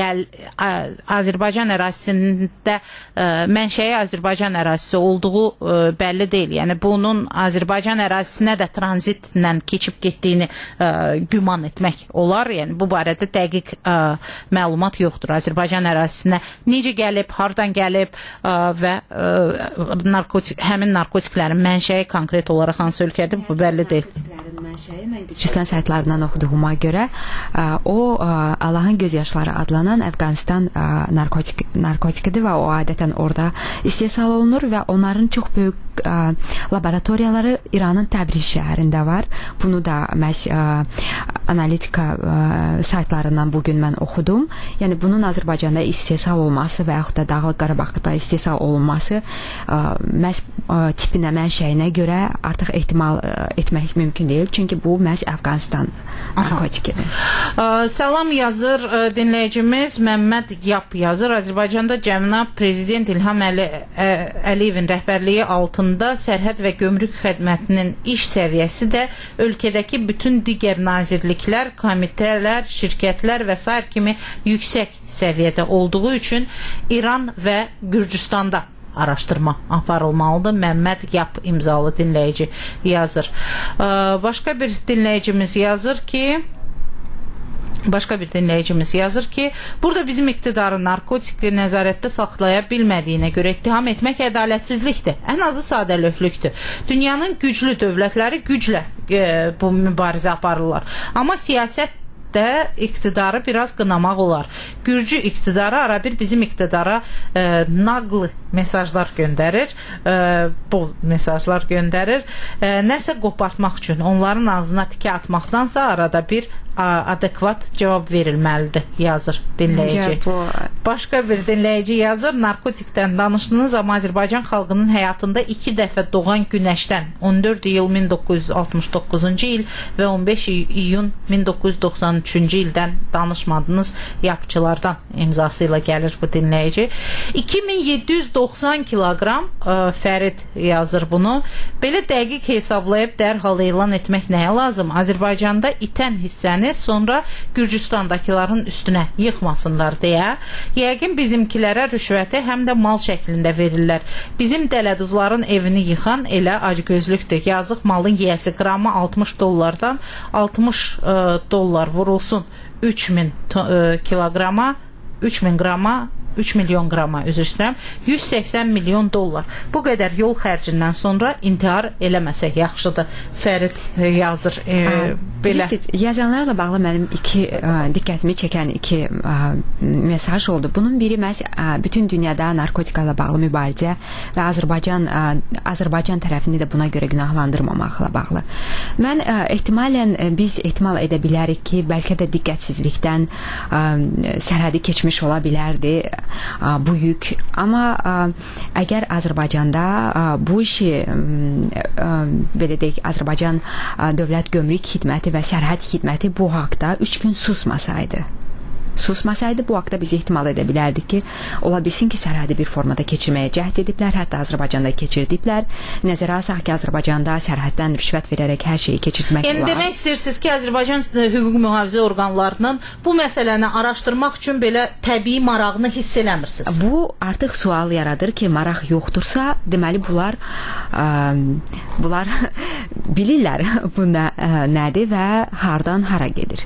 mənşəyi Azərbaycan ərazisi olduğu bəlli deyil. Yəni bunun Azərbaycan ərazisinə də tranzitlə keçib getdiyini güman etmək olar. Yəni bu barədə dəqiq məlumat yoxdur. Azərbaycan ərazisinə necə gəlib, hardan gəlib və həmin narkotiklərin mənşəyi konkret olaraq hansı ölkədir, bu bəlli deyil. Mən Gürcüstan saytlarından oxuduğuma görə o Allahın göz yaşları adlanan Əfqanistan narkotikidir və o adətən orada istehsal olunur və onların çox böyük laboratoriyaları İranın Təbriz şəhərində var. Bunu da məhz analitika saytlarından bugün mən oxudum. Yəni bunun Azərbaycanda istehsal olması və yaxud da Dağlıq Qarabağda istehsal olunması məhz tipinə, mənşəyinə görə artıq ehtimal etmək mümkün deyil. Çünki bu məhz Əfqanistan narkotikidir. Salam yazır dinləyicimiz Məmməd Yap yazır. Azərbaycanda cənab Prezident İlham Əliyevin rəhbərliyi altında sərhəd və gömrük xidmətinin iş səviyyəsi də ölkədəki bütün digər nazirliklər, komitələr, şirkətlər və s. kimi yüksək səviyyədə olduğu üçün İran və Gürcüstanda araşdırma aparılmalıdır. Məmməd Yap imzalı dinləyici yazır. Başqa bir dinləyicimiz yazır ki, burada bizim iqtidarı narkotik nəzarətdə saxlaya bilmədiyinə görə ittiham etmək ədalətsizlikdir. Ən azı sadəlövhlükdür. Dünyanın güclü dövlətləri güclə bu mübarizə aparırlar. Amma siyasət də iqtidarı biraz qınamaq olar. Gürcü iqtidarı arabir bizim iqtidara naqlı mesajlar göndərir. Bu mesajlar göndərir. Nəsə qopartmaq üçün, onların ağzına tikə atmaqdansa arada bir adekvat cavab verilməlidir, yazır dinləyici. Başqa bir dinləyici yazır, narkotikdən danışdığınız zaman Azərbaycan xalqının həyatında 2 dəfə doğan günəşdən 14 iyul 1969-cu il və 15 iyun 1993-cü ildən danışmadınız yapçılardan imzası ilə gəlir bu dinləyici. 2790 kilogram Fərid yazır bunu. Belə dəqiq hesablayıb dərhal elan etmək nəyə lazım? Azərbaycanda itən hissəni erməni sonra Gürcüstandakıların üstünə yıxmasınlar deyə. Yəqin bizimkilərə rüşvəti həm də mal şəklində verirlər. Bizim dələduzların evini yıxan elə acgözlükdür. Yazıq malın yiyəsi qramı 60 dollardan 60 dollar vurulsun 3000 kiloqrama, 3000 qrama, 3 milyon qrama, üzr istəyirəm, 180 milyon dollar. Bu qədər yol xərcindən sonra intihar eləməsək yaxşıdır. Fərid yazır belə. Yazanlarla bağlı mənim diqqətimi çəkən iki mesaj oldu. Bunun biri məhz bütün dünyada narkotikayla bağlı mübarizə və Azərbaycan tərəfini də buna görə günahlandırmamaqla bağlı. Mən biz ehtimal edə bilərik ki, bəlkə də diqqətsizlikdən sərhədi keçmiş ola bilərdi bu yük. Amma əgər Azərbaycanda bu işi belə deyək, Azərbaycan Dövlət Gömrük Xidməti və Sərhəd Xidməti bu haqda 3 gün susmasaydı, bu haqda biz ehtimal edə bilərdik ki, ola bilsin ki, sərhədi bir formada keçirməyə cəhd ediblər, hətta Azərbaycanda keçirdiblər. Nəzərə alsaq ki, Azərbaycanda sərhəddən rüşvət verərək hər şeyi keçirtmək olar. Yəni demək istəyirsiniz ki, Azərbaycan hüquq mühafizə orqanlarının bu məsələni araşdırmaq üçün belə təbii marağını hiss eləmirsiniz? Bu artıq sual yaradır ki, maraq yoxdursa, deməli bunlar bilirlər bu nədir və hardan hara gedir.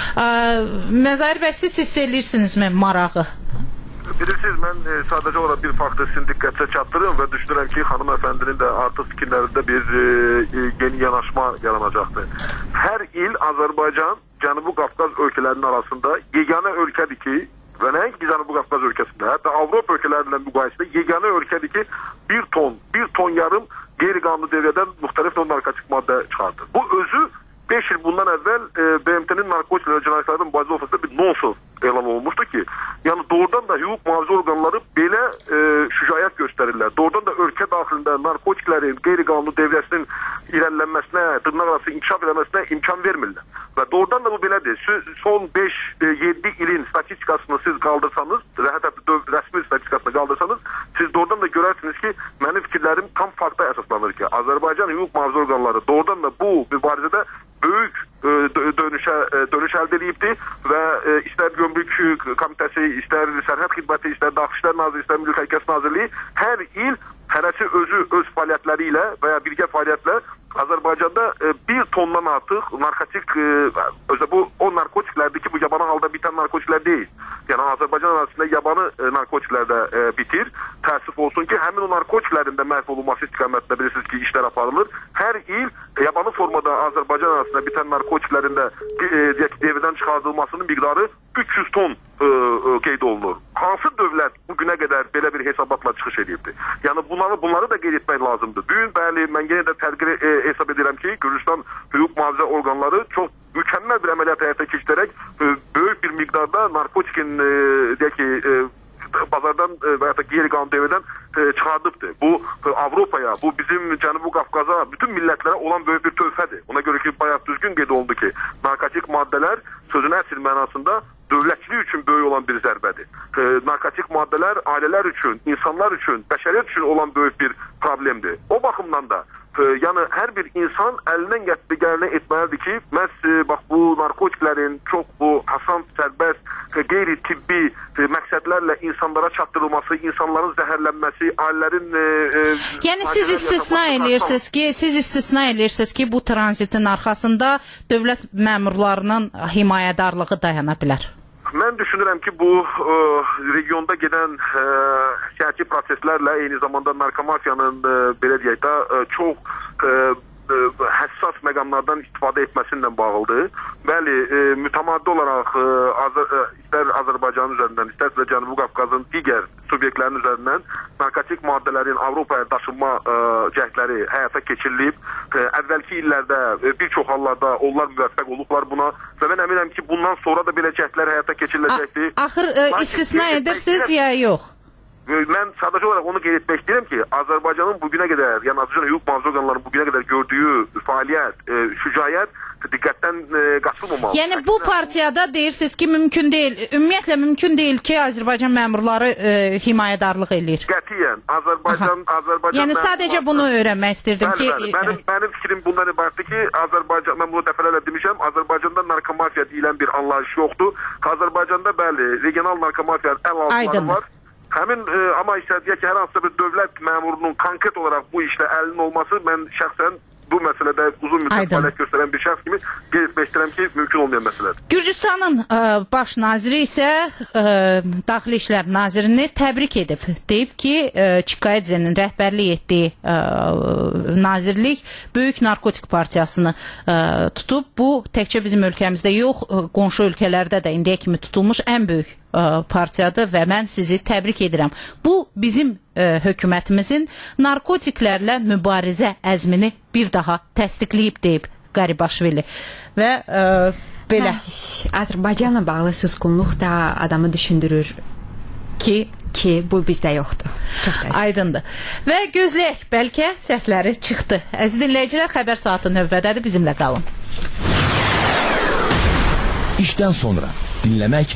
Məzahir bəy, siz hiss eləyirsinizmi marağı? Bilirsiniz, mən sadəcə olaraq bir faktı sizin diqqətinizə çatdırıyorum və düşünürəm ki, xanım əfəndinin də artıq fikirlərində bir yeni yanaşma yaranacaqdır. Hər il Azərbaycan Cənubi Qafqaz ölkələrinin arasında yeganə ölkədir ki, və nəinki Cənubi Qafqaz ölkəsində, hətta Avropa ölkələrlə müqayisədə yeganə ölkədir ki, bir ton yarım qeyri-qanuni dövrədən müxtəlif narkotik maddə çıxardır. Bu özü 5 il bundan əvvəl BMT-nin narkotiklə cinayətlərdən mübarizə ofisində bir nonsens elan olunmuşdu ki, yəni doğrudan da hüquq mühafizə orqanları belə şücaət göstərirlər. Doğrudan da ölkə daxilində narkotiklərin qeyri-qanuni dövrəsinin irəlilənməsinə, dırnaqarası inkişaf eləməsinə imkan vermirlər. Və doğrudan da bu belədir. Son 5-7 ilin statistikasını siz qaldırsanız, hətta rəsmi statistikasını qaldırsanız, siz doğrudan da görərsiniz ki, mənim fikirlərim tam fakta əsaslanır ki, Azərbaycan hüquq mühafizə orqanları doğrudan da bu mübarizədə böyük dönüş əldə edibdir və istər Gömrük Komitəsi, istər Sərhəd Xidməti, istər Daxili İşlər Nazirliyi, istər Milli Təhlükəsizlik Nazirliyi hər il hərəsi öz fəaliyyətləri ilə və ya birgə fəaliyyətlə Azərbaycanda 1 tondan artıq narkotik, özdə bu o narkotiklərdir ki, bu yabanı halda bitən narkotiklər deyil. Yəni Azərbaycan arasında yabanı narkotiklər də bitir. Təəssüf olsun ki, həmin o narkotiklərin də məhv olunması istiqamətində bilirsiniz ki, işlər aparılır. Hər il yabanı formada Azərbaycan arasında bitən narkotiklərin də devrdən çıxardılmasının miqdarı 300 ton qeyd olunur. Hansı dövlət bu günə qədər belə bir hesabatla çıxış edibdir? Yəni bunları da qeyd etmək lazımdır. Bugün bəli, mən yenə də tərqi hesab edirəm ki, Gürcüstan hüquq mühafizə orqanları çox mükəmməl bir əməliyyat həyata keçirərək böyük bir miqdarda narkotikin deyək ki, bazardan və ya da qeyri-qanuni dövrədən çıxardıbdır. Bu Avropaya, bu bizim Cənubi Qafqaza, bütün millətlərə olan böyük bir tövfədir. Ona görə ki, bayaq düzgün qeyd olundu ki, narkotik maddələr sözün əsl mənasında dövlətçilik üçün böyük olan bir zərbədir. Narkotik maddələr ailələr üçün, insanlar üçün, bəşəriyyət üçün olan böyük bir problemdir. O baxımdan da yəni hər bir insan əlindən gələni etməlidir ki, məhz bax bu narkotiklərin çox bu hasan, sərbəst, qeyri-tibbi məqsədlərlə insanlara çatdırılması, insanların zəhərlənməsi, ailələrin yəni siz istisna edirsiniz ki, bu tranzitin arxasında dövlət məmurlarının himayədarlığı dayana bilər. Mən düşünürəm ki, bu regionda gedən siyasi proseslərlə eyni zamanda narkomafiyanın belə deyək də çox həssas məqamlardan istifadə etməsinlə bağlıdır. Bəli, mütəmadi olaraq istər Azərbaycanın üzərindən, istərsə də Cənubi Qafqazın digər subyektlərin üzərindən narkotik maddələrin Avropaya daşınma cəhdləri həyata keçirilib. Əvvəlki illərdə bir çox hallarda onlar müvəffəq olublar buna və mən əminəm ki, bundan sonra da belə cəhdlər həyata keçiriləcəkdir. Axır istisna edirsiniz ya yox? mən sadəcə olaraq onu qeyd etmək istəyirəm ki, Azərbaycanın bugünə qədər, yəni Azərbaycan hüquq mühafizə orqanlarının bugünə qədər gördüyü fəaliyyət, şücaət diqqətdən qaçılmamalı. Yəni bu partiyada deyirsiniz ki, mümkün deyil, ümumiyyətlə mümkün deyil ki, Azərbaycan məmurları himayədarlıq eləyir. Qətiyyən. Azərbaycan yəni sadəcə bunu öyrənmək istirdim ki, mənim fikrim bundan ibarətdir ki, Azərbaycan, mən bunu dəfələrlə demişəm, Azərbaycanda narkomafiya deyilən bir anlayış yoxdur. Azərbaycanda bəli, regional narkomafiyanın əl altları var. Həmin amma istədiyək ki, hər hansısa bir dövlət məmurunun konkret olaraq bu işlə əlinin olması, mən şəxsən bu məsələdə uzun müddət fəaliyyət göstərən bir şəxs kimi qeyd etmək istəyirəm ki, mümkün olmayan məsələdir. Gürcüstanın baş naziri isə Daxili İşlər nazirini təbrik edib. Deyib ki, Çikayedzenin rəhbərlik etdiyi nazirlik böyük narkotik partiyasını tutub. Bu təkcə bizim ölkəmizdə yox, qonşu ölkələrdə də indiyə kimi tutulmuş ən böyük partiyadır və mən sizi təbrik edirəm. Bu bizim hökumətimizin narkotiklərlə mübarizə əzmini bir daha təsdiqləyib deyib Qaribaşvili. Və belə. Azərbaycanla bağlı susqunluq da adamı düşündürür ki bu bizdə yoxdur. Çox təəssüf. Aydındır. Və gözləyək, bəlkə səsləri çıxdı. Əziz dinləyicilər, xəbər saatı növbədədir, bizimlə qalın. İşdən sonra dinləmək